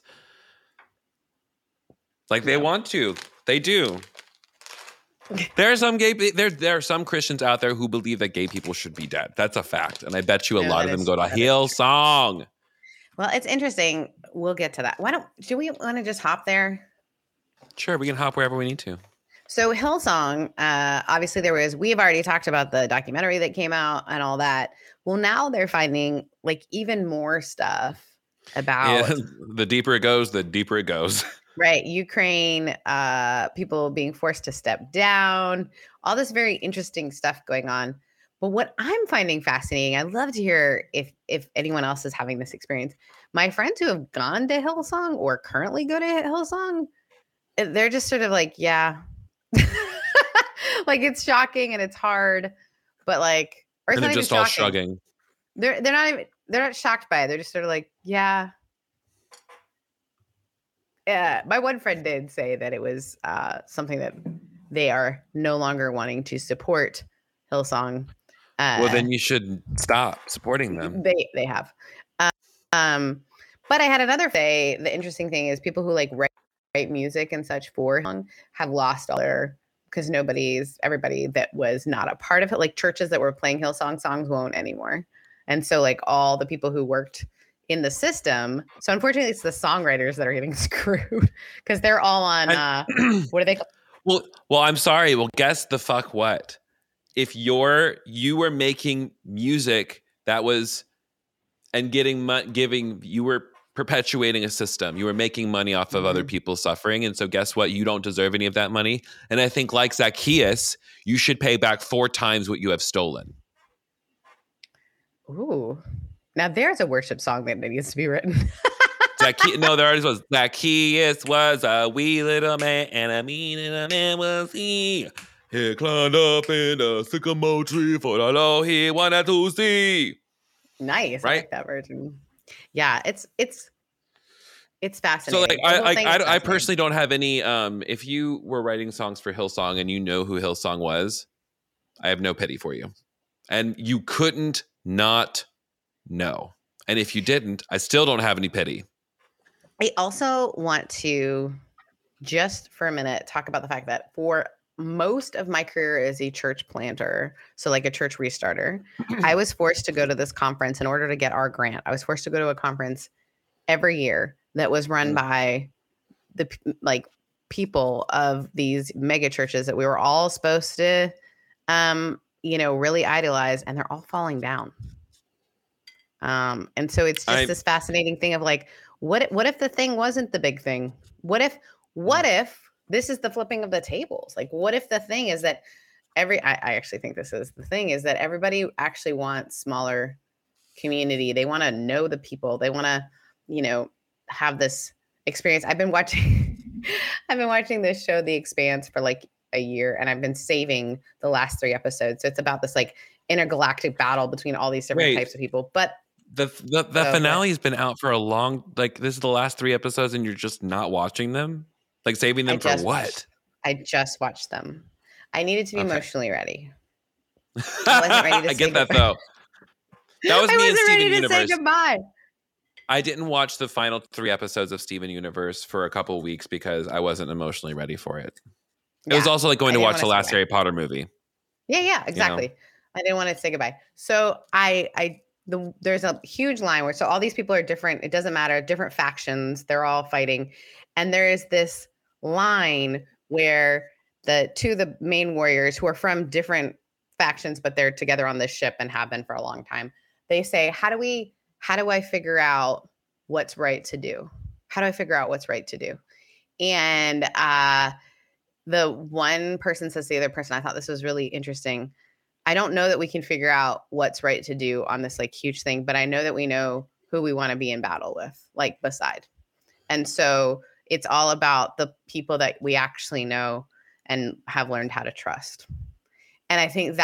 Like they want to. They do. There are some there are some Christians out there who believe that gay people should be dead. That's a fact. And I bet you a lot of them go to Hillsong. Well, it's interesting. We'll get to that. Do we want to just hop there? Sure, we can hop wherever we need to. So Hillsong, obviously we've already talked about the documentary that came out and all that. Well, now they're finding like even more stuff about the deeper it goes, the deeper it goes. Right. Ukraine, people being forced to step down, all this very interesting stuff going on. But what I'm finding fascinating, I'd love to hear if anyone else is having this experience. My friends who have gone to Hillsong or currently go to Hillsong, they're just sort of like, yeah. Like it's shocking and it's hard, but like, or it's and not they're even just all shocking. shrugging. They're not shocked by it. They're just sort of like, yeah. Yeah, my one friend did say that it was something that they are no longer wanting to support Hillsong. Well, then you should stop supporting them. They have. But I had another say. The interesting thing is people who like write music and such for Hillsong have lost all their, because everybody that was not a part of it, like churches that were playing Hillsong songs won't anymore. And so like all the people who worked in the system. So unfortunately, it's the songwriters that are getting screwed because they're all on what are they called? Well, I'm sorry. Well, guess the fuck what? If you were making music that was and you were perpetuating a system. You were making money off of other people's suffering. And so guess what? You don't deserve any of that money. And I think like Zacchaeus, you should pay back 4 times what you have stolen. Ooh. Now there's a worship song that needs to be written. No, there already was. Zacchaeus was a wee little man, and a mean little man was he. He climbed up in the sycamore tree for the Lord he wanted to see. Nice. Right? I like that version. Yeah, it's fascinating. So like I personally don't have any if you were writing songs for Hillsong and you know who Hillsong was, I have no pity for you. And you couldn't not know. And if you didn't, I still don't have any pity. I also want to just for a minute talk about the fact that for most of my career as a church planter, so like a church restarter, I was forced to go to this conference in order to get our grant. I was forced to go to a conference every year that was run by the people of these mega churches that we were all supposed to, really idolize, and they're all falling down. And so it's just this fascinating thing of like, what if the thing wasn't the big thing? What if this is the flipping of the tables? Like, what if the thing is that I actually think this is the thing is that everybody actually wants smaller community. They want to know the people. They want to, have this experience. I've been watching this show, The Expanse, for like a year, and I've been saving the last 3 episodes. So it's about this like intergalactic battle between all these different types of people. But the finale has been out for a long, like this is the last 3 episodes and you're just not watching them? Like saving them for what? I just watched them. I needed to be emotionally ready. I wasn't ready to I get that though. That was me and Steven Universe. Say goodbye. I didn't watch the final 3 episodes of Steven Universe for a couple of weeks because I wasn't emotionally ready for it. It was also like going to watch the last Harry Potter movie. Yeah, exactly. I didn't want to say goodbye. So there's a huge line where, so all these people are different. It doesn't matter. Different factions. They're all fighting. And there is this line where the main warriors who are from different factions, but they're together on this ship and have been for a long time. They say, how do I figure out what's right to do? How do I figure out what's right to do? And the one person says to the other person, I thought this was really interesting. I don't know that we can figure out what's right to do on this like huge thing, but I know that we know who we want to be in battle with, like beside. And so it's all about the people that we actually know and have learned how to trust. And I think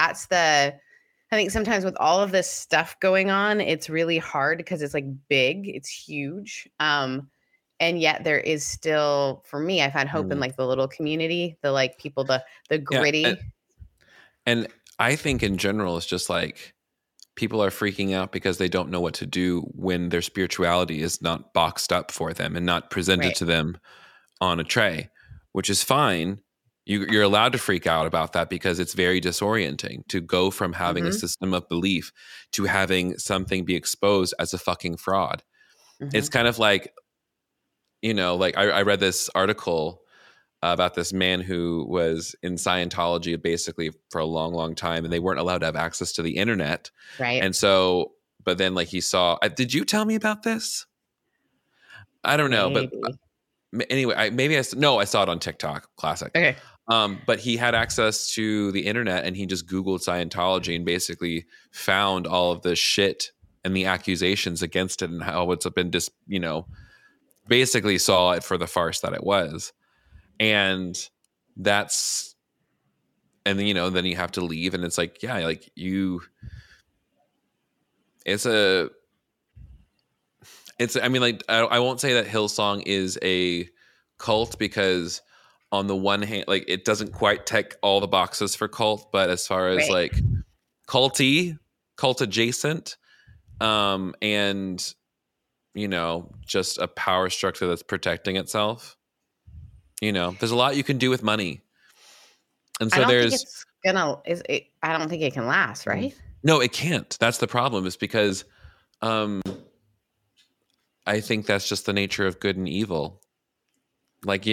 I think sometimes with all of this stuff going on, it's really hard because it's like big, it's huge. And yet there is still, for me, I find hope in like the little community, the like people, the gritty. Yeah, and I think in general, it's just like people are freaking out because they don't know what to do when their spirituality is not boxed up for them and not presented to them on a tray, which is fine. You're allowed to freak out about that because it's very disorienting to go from having a system of belief to having something be exposed as a fucking fraud. It's kind of like, like I read this article about this man who was in Scientology basically for a long, long time, and they weren't allowed to have access to the internet. Right. And so, but then like he saw, did you tell me about this? I don't know, but anyway, I saw it on TikTok. Classic. Okay. But he had access to the internet and he just Googled Scientology and basically found all of the shit and the accusations against it and how it's been basically saw it for the farce that it was. And then you have to leave and it's like, yeah, like I won't say that Hillsong is a cult because on the one hand, like it doesn't quite tick all the boxes for cult, but as far as like cult adjacent, and just a power structure that's protecting itself. There's a lot you can do with money, and so I don't think it can last, right? No, it can't. That's the problem. Is because, I think that's just the nature of good and evil. Like,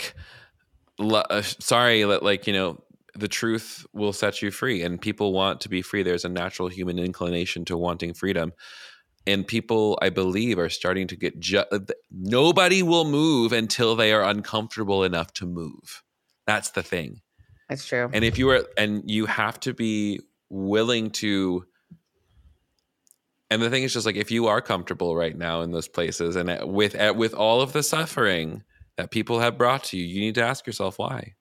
sorry, like, the truth will set you free, and people want to be free. There's a natural human inclination to wanting freedom. And people, I believe, are starting to get nobody will move until they are uncomfortable enough to move. That's the thing. That's true. And you have to be willing to. And the thing is just like, if you are comfortable right now in those places, and with all of the suffering that people have brought to you, you need to ask yourself why.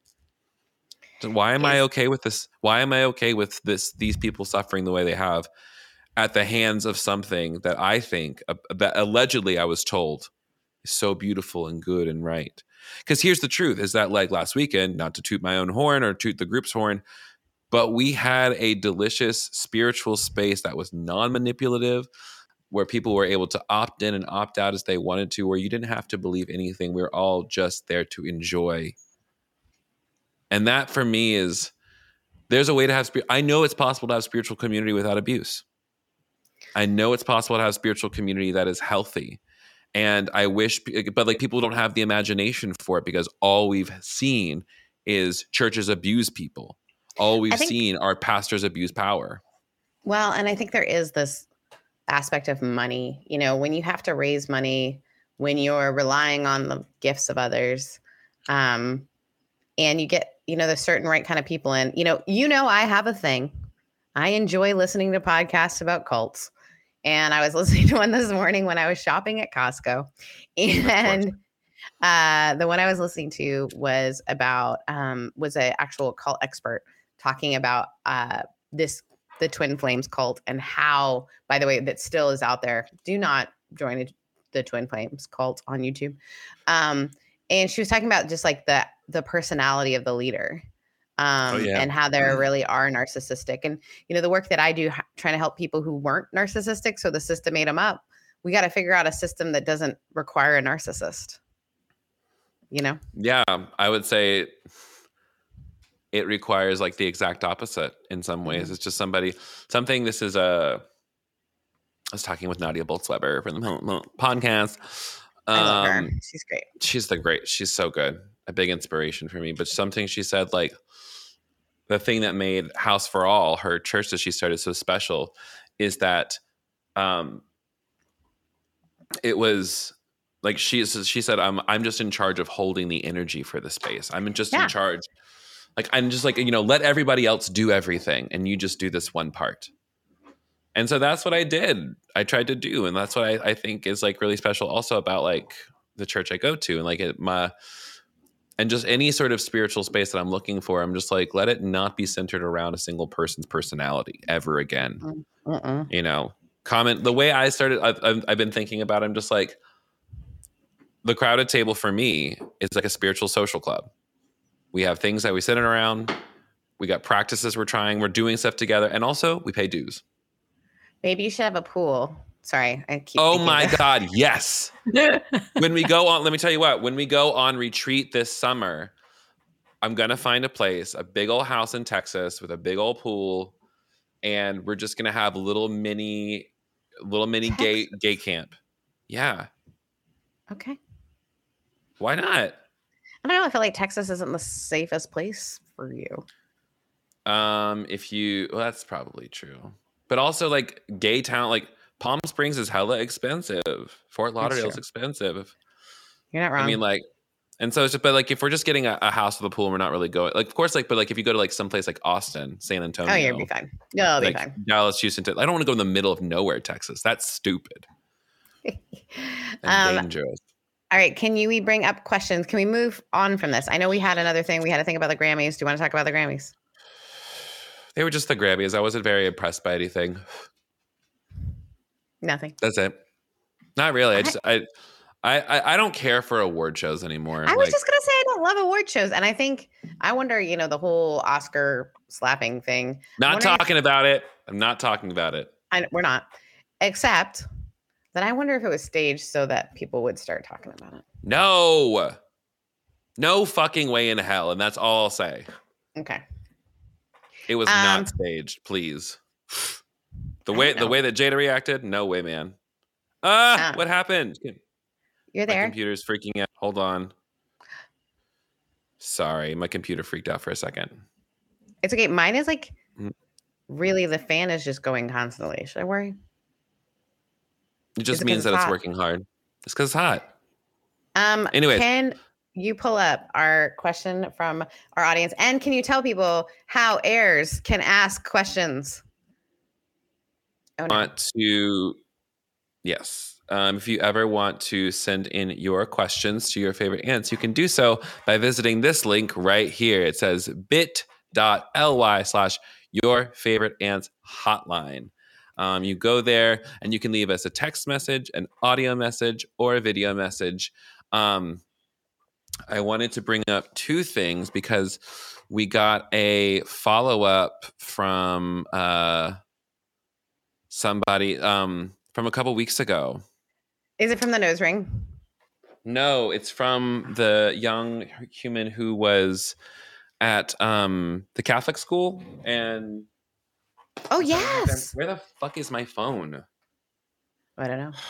Why am I okay with this? Why am I okay with these people suffering the way they have at the hands of something that I think that allegedly I was told is so beautiful and good and right? Because here's the truth: is that, like, last weekend, not to toot my own horn or toot the group's horn, but we had a delicious spiritual space that was non-manipulative, where people were able to opt in and opt out as they wanted to, where you didn't have to believe anything. We were all just there to enjoy. And that, for me, is, there's a way to have I know it's possible to have spiritual community without abuse. I know it's possible to have spiritual community that is healthy. And I wish, but like, people don't have the imagination for it, because all we've seen is churches abuse people. All we've seen are pastors abuse power. Well, and I think there is this aspect of money, when you have to raise money, when you're relying on the gifts of others, and you get, the certain right kind of people in, I have a thing. I enjoy listening to podcasts about cults. And I was listening to one this morning when I was shopping at Costco. And the one I was listening to was about, was an actual cult expert talking about the Twin Flames cult, and how, by the way, that still is out there. Do not join the Twin Flames cult on YouTube. And she was talking about just like the personality of the leader, and how they really are narcissistic. And, the work that I do trying to help people who weren't narcissistic, so the system ate them up. We got to figure out a system that doesn't require a narcissist, Yeah, I would say it requires like the exact opposite in some ways. Mm-hmm. It's just something. This is I was talking with Nadia Boltzweber for the podcast. I love her. She's great. She's so good. A big inspiration for me. But something she said, like, the thing that made House for All, her church that she started, so special, is that it was like, she said, I'm just in charge of holding the energy for the space. I'm just in charge. Like, I'm just like, let everybody else do everything, and you just do this one part. And so that's what I did. I tried to do. And that's what I think is like really special also about like the church I go to, and like and just any sort of spiritual space that I'm looking for. I'm just like, let it not be centered around a single person's personality ever again. Comment the way I started. I've been thinking about it. I'm just like, the Crowded Table for me is like a spiritual social club. We have things that we sit around. We got practices we're trying. We're doing stuff together. And also we pay dues. Maybe you should have a pool. Sorry, I keep. Oh my God, yes. When we go on, let me tell you what. When we go on retreat this summer, I'm gonna find a place, a big old house in Texas with a big old pool, and we're just gonna have a little mini gay camp. Yeah. Okay. Why not? I don't know. I feel like Texas isn't the safest place for you. That's probably true. But also, like, gay town, like Palm Springs is hella expensive. Fort Lauderdale's expensive. You're not wrong. I mean, like, and so it's just, but like, if we're just getting a house with a pool and we're not really going, like, of course, like, but like, if you go to like someplace like Austin, San Antonio, you'll be fine. No, it'll be fine. Dallas, Houston, I don't want to go in the middle of nowhere, Texas. That's stupid. And dangerous. All right. Can we bring up questions? Can we move on from this? I know we had another thing. We had to think about the Grammys. Do you want to talk about the Grammys? They were just the Grammys. I wasn't very impressed by anything. Nothing. That's it. Not really. I don't care for award shows anymore. I was just going to say I don't love award shows. And I wonder, the whole Oscar slapping thing. Not talking about it. I'm not talking about it. We're not. Except that I wonder if it was staged so that people would start talking about it. No fucking way in hell. And that's all I'll say. Okay. It was not staged, please. The way that Jada reacted, no way, man. What happened? You're there. My computer's freaking out. Hold on. Sorry, my computer freaked out for a second. It's okay. Mine is like really the fan is just going constantly. Should I worry? It just means that it's working hard. It's because it's hot. Anyway, can you pull up our question from our audience? And can you tell people how heirs can ask questions? Yes. If you ever want to send in your questions to your favorite aunts, you can do so by visiting this link right here. It says bit.ly/yourfavoriteaunts-hotline. You go there and you can leave us a text message, an audio message, or a video message. I wanted to bring up two things because we got a follow-up from somebody from a couple weeks ago. Is it from the nose ring? No, it's from the young human who was at the Catholic school. And oh, yes. Where the fuck is my phone? I don't know.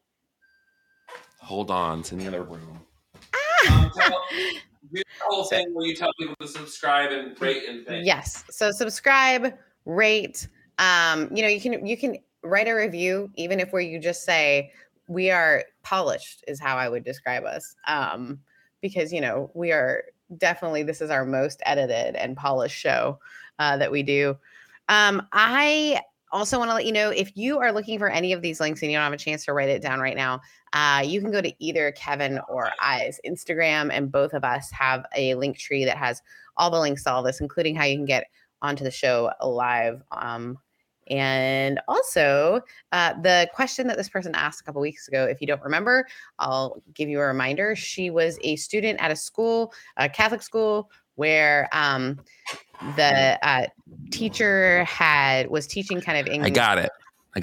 Hold on, it's in the other room. Do the whole thing where you tell people to subscribe and rate and things. Yes. So subscribe, rate. You can write a review, even if where you just say we are polished is how I would describe us. Because we are definitely, this is our most edited and polished show that we do. I also want to let you know, if you are looking for any of these links and you don't have a chance to write it down right now, you can go to either Kevin or I's Instagram, and both of us have a link tree that has all the links to all this, including how you can get onto the show live. And also the question that this person asked a couple weeks ago, if you don't remember, I'll give you a reminder. She was a student at a school, a Catholic school, where the teacher was teaching kind of English. I got it.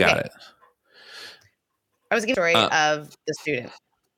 I was giving a story of the student.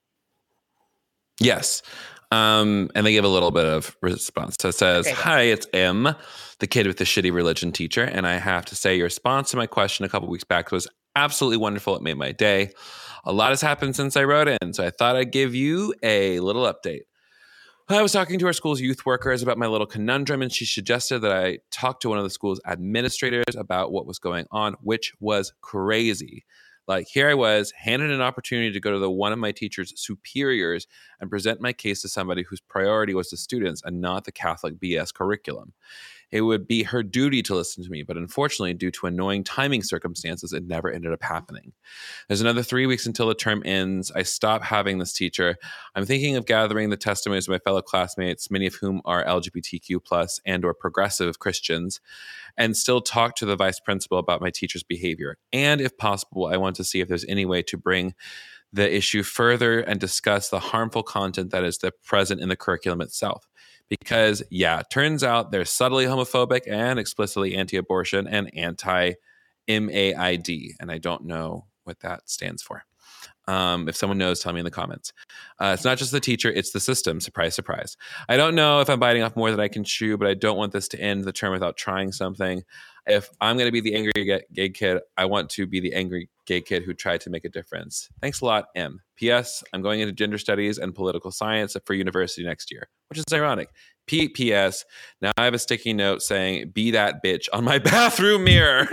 Yes. And they give a little bit of response. So it says, hi, it's M, the kid with the shitty religion teacher. And I have to say your response to my question a couple weeks back was absolutely wonderful. It made my day. A lot has happened since I wrote in, so I thought I'd give you a little update. I was talking to our school's youth workers about my little conundrum, and she suggested that I talk to one of the school's administrators about what was going on, which was crazy. Like, here I was, handed an opportunity to go to one of my teacher's superiors and present my case to somebody whose priority was the students and not the Catholic BS curriculum. It would be her duty to listen to me, but unfortunately, due to annoying timing circumstances, it never ended up happening. There's another 3 weeks until the term ends. I stop having this teacher. I'm thinking of gathering the testimonies of my fellow classmates, many of whom are LGBTQ plus and or progressive Christians, and still talk to the vice principal about my teacher's behavior. And if possible, I want to see if there's any way to bring the issue further and discuss the harmful content that is present in the curriculum itself. Because, yeah, turns out they're subtly homophobic and explicitly anti-abortion and anti-MAID. And I don't know what that stands for. If someone knows, tell me in the comments. It's not just the teacher, it's the system. Surprise, surprise. I don't know if I'm biting off more than I can chew, but I don't want this to end the term without trying something. If I'm going to be the angry gay kid, I want to be the angry gay kid who tried to make a difference. Thanks a lot, M. P.S. I'm going into gender studies and political science for university next year, which is ironic. P.S. Now I have a sticky note saying, be that bitch on my bathroom mirror.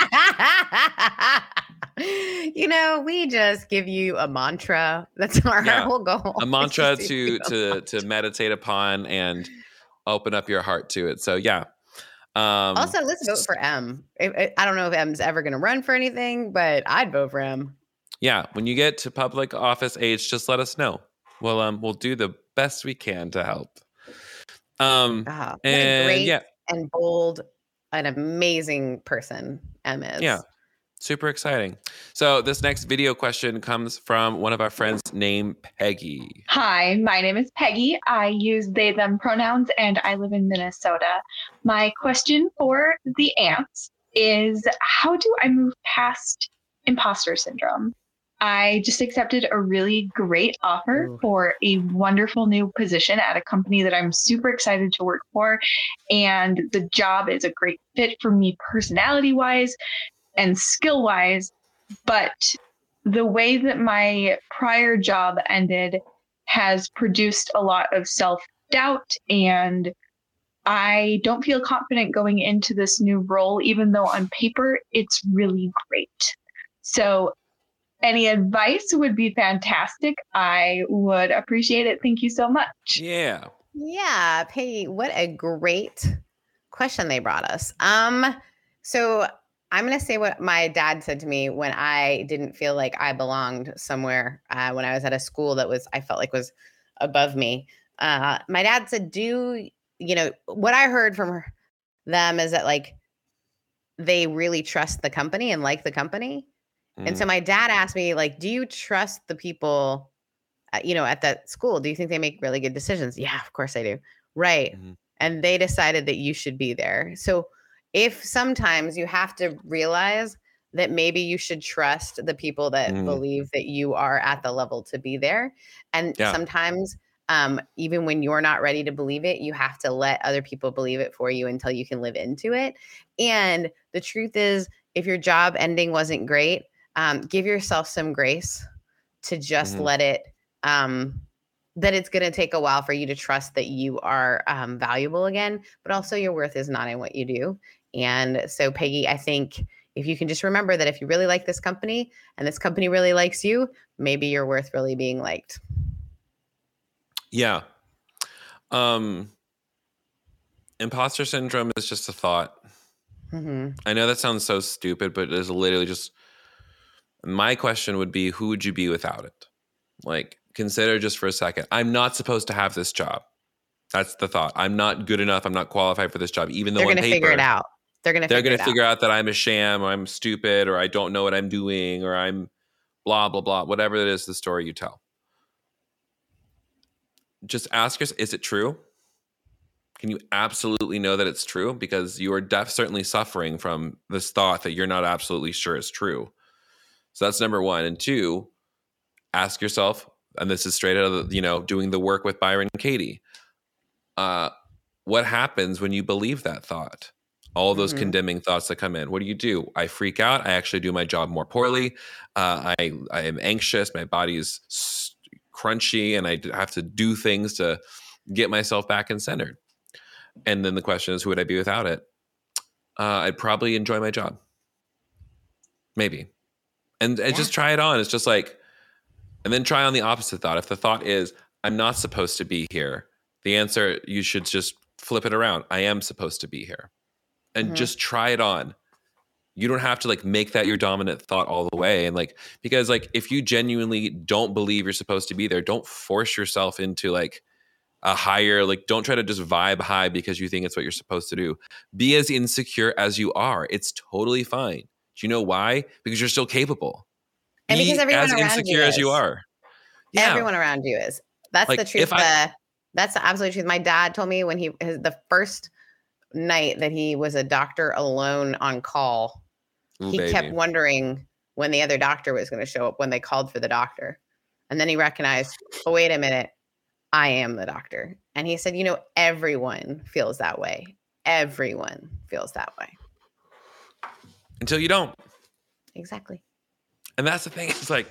We just give you a mantra. That's our whole goal. A mantra to meditate upon and open up your heart to it. So, yeah. Also, let's vote for M. I don't know if M's ever going to run for anything, but I'd vote for M. Yeah. When you get to public office age, just let us know. We'll do the best we can to help. And great and bold, an amazing person M is. Yeah. Super exciting. So this next video question comes from one of our friends named Peggy. Hi, my name is Peggy. I use they, them pronouns, and I live in Minnesota. My question for the ants is, how do I move past imposter syndrome? I just accepted a really great offer for a wonderful new position at a company that I'm super excited to work for. And the job is a great fit for me personality-wise and skill-wise, but the way that my prior job ended has produced a lot of self-doubt, and I don't feel confident going into this new role, even though on paper it's really great. So any advice would be fantastic. I would appreciate it. Thank you so much. Yeah. Yeah, Peggy, what a great question they brought us. So I'm going to say what my dad said to me when I didn't feel like I belonged somewhere, when I was at a school that I felt like was above me. My dad said, what I heard from them is that like they really trust the company and like the company. And so my dad asked me, like, do you trust the people, at that school? Do you think they make really good decisions? Yeah, of course I do. Right. Mhm. And they decided that you should be there. So if sometimes you have to realize that maybe you should trust the people that believe that you are at the level to be there. And sometimes even when you're not ready to believe it, you have to let other people believe it for you until you can live into it. And the truth is, if your job ending wasn't great, give yourself some grace to just let it, that it's going to take a while for you to trust that you are valuable again, but also your worth is not in what you do. And so, Peggy, I think if you can just remember that if you really like this company and this company really likes you, maybe you're worth really being liked. Yeah. Imposter syndrome is just a thought. I know that sounds so stupid, but it is literally just, my question would be, who would you be without it? Like, consider just for a second, I'm not supposed to have this job. That's the thought. I'm not good enough. I'm not qualified for this job, even though they're on going to paper, figure it out. They're going to figure out that I'm a sham, or I'm stupid, or I don't know what I'm doing, or I'm blah, blah, blah, whatever it is, the story you tell. Just ask yourself, is it true? Can you absolutely know that it's true? Because you are certainly suffering from this thought that you're not absolutely sure is true. So that's number one. And two, ask yourself, and this is straight out of doing the work with Byron and Katie. What happens when you believe that thought? All those condemning thoughts that come in. What do? I freak out. I actually do my job more poorly. I am anxious. My body is crunchy, and I have to do things to get myself back and centered. And then the question is, who would I be without it? I'd probably enjoy my job. Maybe. And just try it on. It's just like, and then try on the opposite thought. If the thought is, I'm not supposed to be here, the answer, you should just flip it around. I am supposed to be here. And just try it on. You don't have to like make that your dominant thought all the way. And like, because like, if you genuinely don't believe you're supposed to be there, don't force yourself into like a higher, like, don't try to just vibe high because you think it's what you're supposed to do. Be as insecure as you are. It's totally fine. Do you know why? Because you're still capable. And because everyone as around insecure you as you are. Yeah. Everyone around you is. That's like, the truth. That's the absolute truth. My dad told me when the first night that he was a doctor alone on call, he kept wondering when the other doctor was going to show up when they called for the doctor. And then he recognized, oh, wait a minute, I am the doctor. And he said, everyone feels that way. Everyone feels that way. Until you don't. Exactly. And that's the thing. It's like,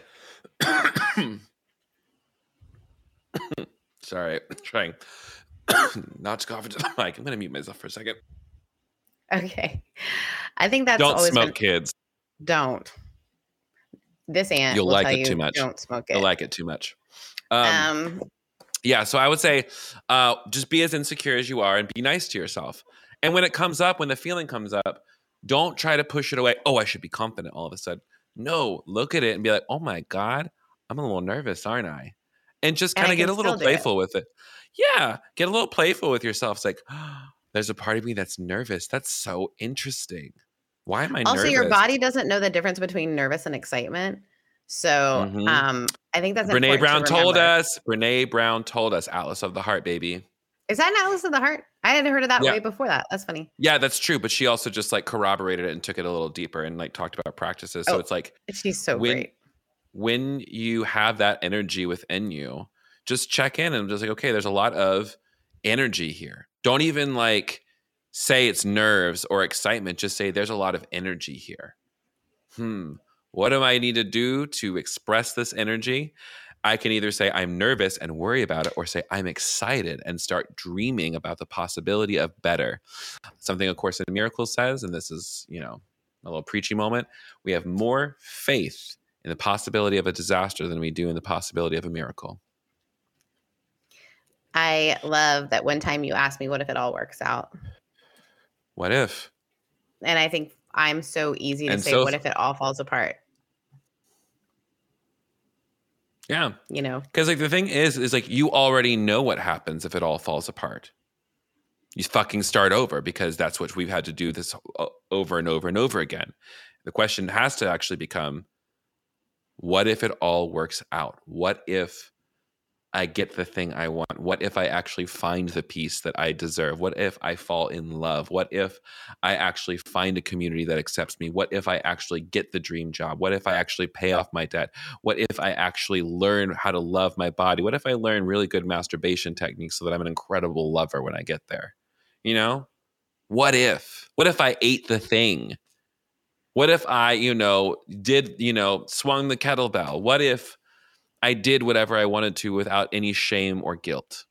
sorry, I'm trying not to cough into the mic. I'm going to mute myself for a second. Okay. I think that's don't always smoke, kids. Don't. This aunt You'll will like tell it you, too much. Don't smoke it. You'll like it too much. Yeah, so I would say just be as insecure as you are and be nice to yourself. And when it comes up, when the feeling comes up, don't try to push it away. Oh, I should be confident all of a sudden. No, look at it and be like, oh my God, I'm a little nervous, aren't I? And just kind of get a little playful with it. Yeah, get a little playful with yourself. It's like, oh, there's a part of me that's nervous. That's so interesting. Why am I nervous? Also, your body doesn't know the difference between nervous and excitement. So I think that's Brene Brown told us. Brene Brown told us, Atlas of the Heart, baby. Is that an Atlas of the Heart? I hadn't heard of that way before that. That's funny. Yeah, that's true. But she also just like corroborated it and took it a little deeper and like talked about practices. So it's like, she's so great. When you have that energy within you, just check in and just like, okay, there's a lot of energy here. Don't even like say it's nerves or excitement. Just say there's a lot of energy here. What do I need to do to express this energy? I can either say I'm nervous and worry about it, or say I'm excited and start dreaming about the possibility of better. Something A Course in Miracles says, and this is, a little preachy moment, we have more faith in the possibility of a disaster than we do in the possibility of a miracle. I love that one time you asked me, what if it all works out? What if? And I think I'm so easy to say, what if it all falls apart? Yeah. Because the thing is like you already know what happens if it all falls apart. You fucking start over, because that's what we've had to do this over and over and over again. The question has to actually become, what if it all works out? What if I get the thing I want? What if I actually find the peace that I deserve? What if I fall in love? What if I actually find a community that accepts me? What if I actually get the dream job? What if I actually pay off my debt? What if I actually learn how to love my body? What if I learn really good masturbation techniques so that I'm an incredible lover when I get there? What if? What if I ate the thing? What if I, did, swung the kettlebell? What if I did whatever I wanted to without any shame or guilt?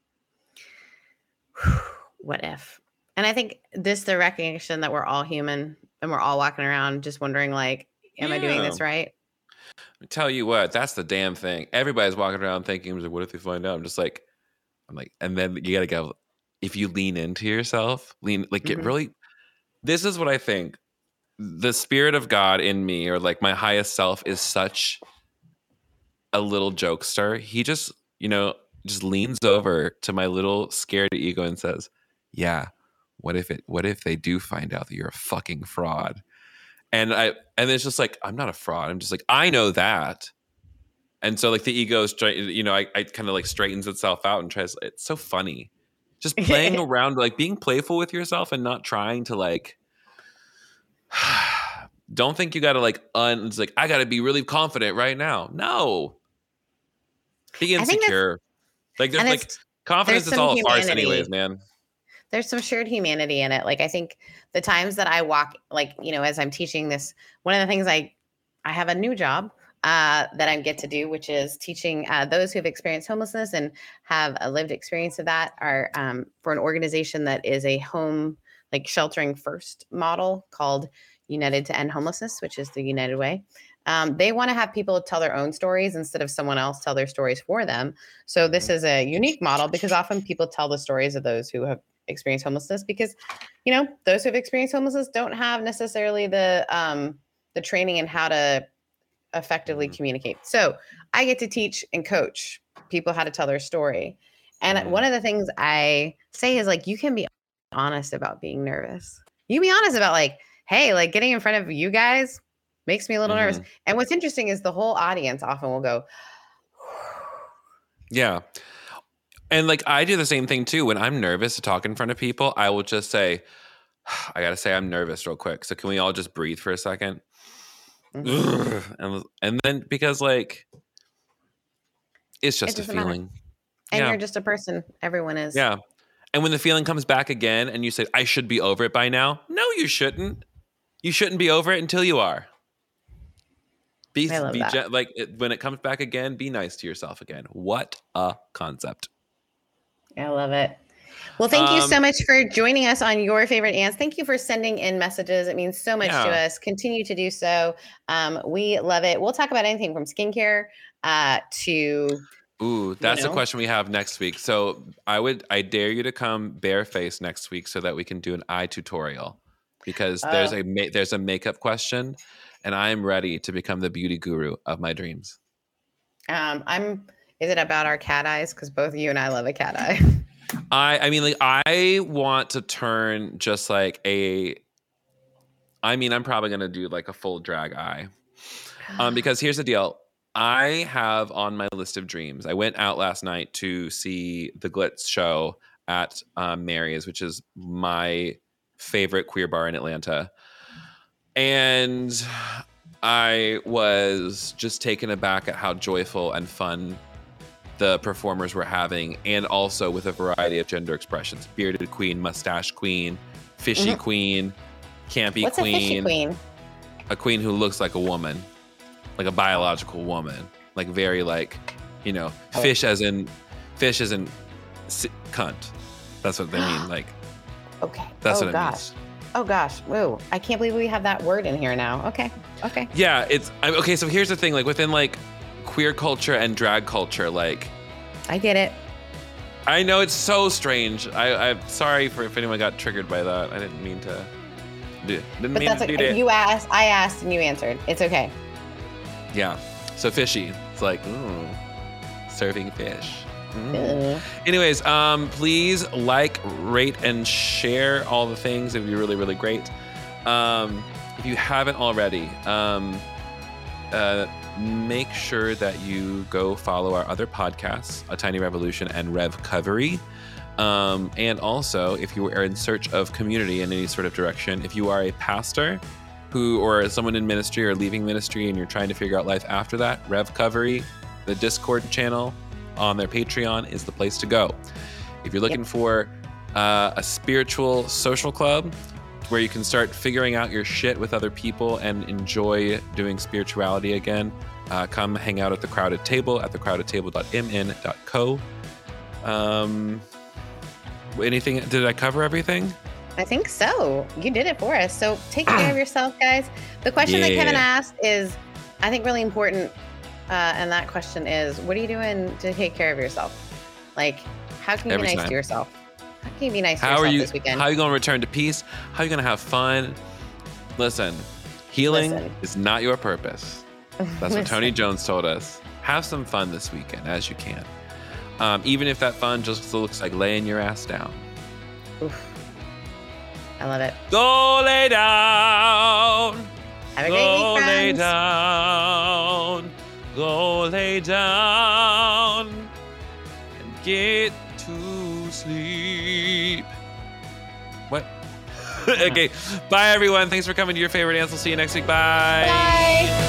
What if? And I think the recognition that we're all human and we're all walking around just wondering, like, am I doing this right? I tell you what, that's the damn thing. Everybody's walking around thinking, what if they find out? I'm like, and then you got to go, if you lean into yourself, get really, this is what I think. The spirit of God in me, or like my highest self, is such a little jokester. He just leans over to my little scared ego and says, yeah, what if they do find out that you're a fucking fraud? And it's just like, I'm not a fraud. I'm just like, I know that. And so like the ego is, I kind of like straightens itself out and tries. It's so funny. Just playing around, like being playful with yourself and not trying to like, don't think you got to like, it's like, I got to be really confident right now. No. Be insecure. Like there's like confidence is all a farce anyways, man. There's some shared humanity in it. Like I think the times that I walk, like, as I'm teaching this, one of the things I have a new job that I get to do, which is teaching those who have experienced homelessness and have a lived experience of that, are for an organization that is a home, like sheltering first model called United to End Homelessness, which is the United Way. They want to have people tell their own stories instead of someone else tell their stories for them. So this is a unique model because often people tell the stories of those who have experienced homelessness because, those who have experienced homelessness don't have necessarily the training in how to effectively communicate. So I get to teach and coach people how to tell their story. And one of the things I say is like, you can be honest about being nervous. You be honest about like, hey, like getting in front of you guys makes me a little nervous. And what's interesting is the whole audience often will go, yeah. And like, I do the same thing too. When I'm nervous to talk in front of people, I will just say, I got to say I'm nervous real quick. So can we all just breathe for a second? And then because like, it's just a feeling. Matter. And you're just a person. Everyone is. Yeah. And when the feeling comes back again and you say, I should be over it by now. No, you shouldn't. You shouldn't be over it until you are. When it comes back again, be nice to yourself again. What a concept. I love it. Well, thank you so much for joining us on Your Favorite Ants. Thank you for sending in messages. It means so much to us. Continue to do so. We love it. We'll talk about anything from skincare to... Ooh, that's the question we have next week. So I dare you to come barefaced next week so that we can do an eye tutorial, because there's a makeup question, and I am ready to become the beauty guru of my dreams. Is it about our cat eyes? Because both you and I love a cat eye. I want to turn just like I'm probably going to do like a full drag eye. Because here's the deal. I have on my list of dreams. I went out last night to see the Glitz show at Mary's, which is my favorite queer bar in Atlanta. And I was just taken aback at how joyful and fun the performers were having, and also with a variety of gender expressions. Bearded queen, mustache queen, fishy queen, campy What's queen. What's a fishy queen? A queen who looks like a woman. like a biological woman, like very like, you know, fish as in cunt. That's what they mean. Like, okay. That's what it means. Oh gosh. Whoa. I can't believe we have that word in here now. Okay. Yeah. Okay. So here's the thing, like within like queer culture and drag culture, like. I get it. I know it's so strange. I'm sorry if anyone got triggered by that. I didn't mean to. Didn't But mean that's to do okay. that. You asked, I asked, and you answered. It's okay. Yeah. So fishy. It's like, ooh, serving fish. Anyways, please like, rate, and share all the things. It would be really, really great. If you haven't already, make sure that you go follow our other podcasts, A Tiny Revolution and Revcovery. And also, if you are in search of community in any sort of direction, if you are a pastor or someone in ministry or leaving ministry and you're trying to figure out life after that, Revcovery, the Discord channel on their Patreon is the place to go. If you're looking for a spiritual social club where you can start figuring out your shit with other people and enjoy doing spirituality again, come hang out at The Crowded Table at thecrowdedtable.mn.co. Anything? Did I cover everything? I think so. You did it for us. So take care of yourself, guys. The question that Kevin asked is, I think, really important. And that question is, what are you doing to take care of yourself? Like, how can you be nice to yourself? How can you be nice to yourself this weekend? How are you going to return to peace? How are you going to have fun? Listen, healing is not your purpose. That's what Tony Jones told us. Have some fun this weekend as you can. Even if that fun just looks like laying your ass down. Oof. I love it. Go lay down. Have a great week, friends. Lay down. Go lay down and get to sleep. What? Okay. Bye, everyone. Thanks for coming to Your Favorite Ants. We'll see you next week. Bye. Bye.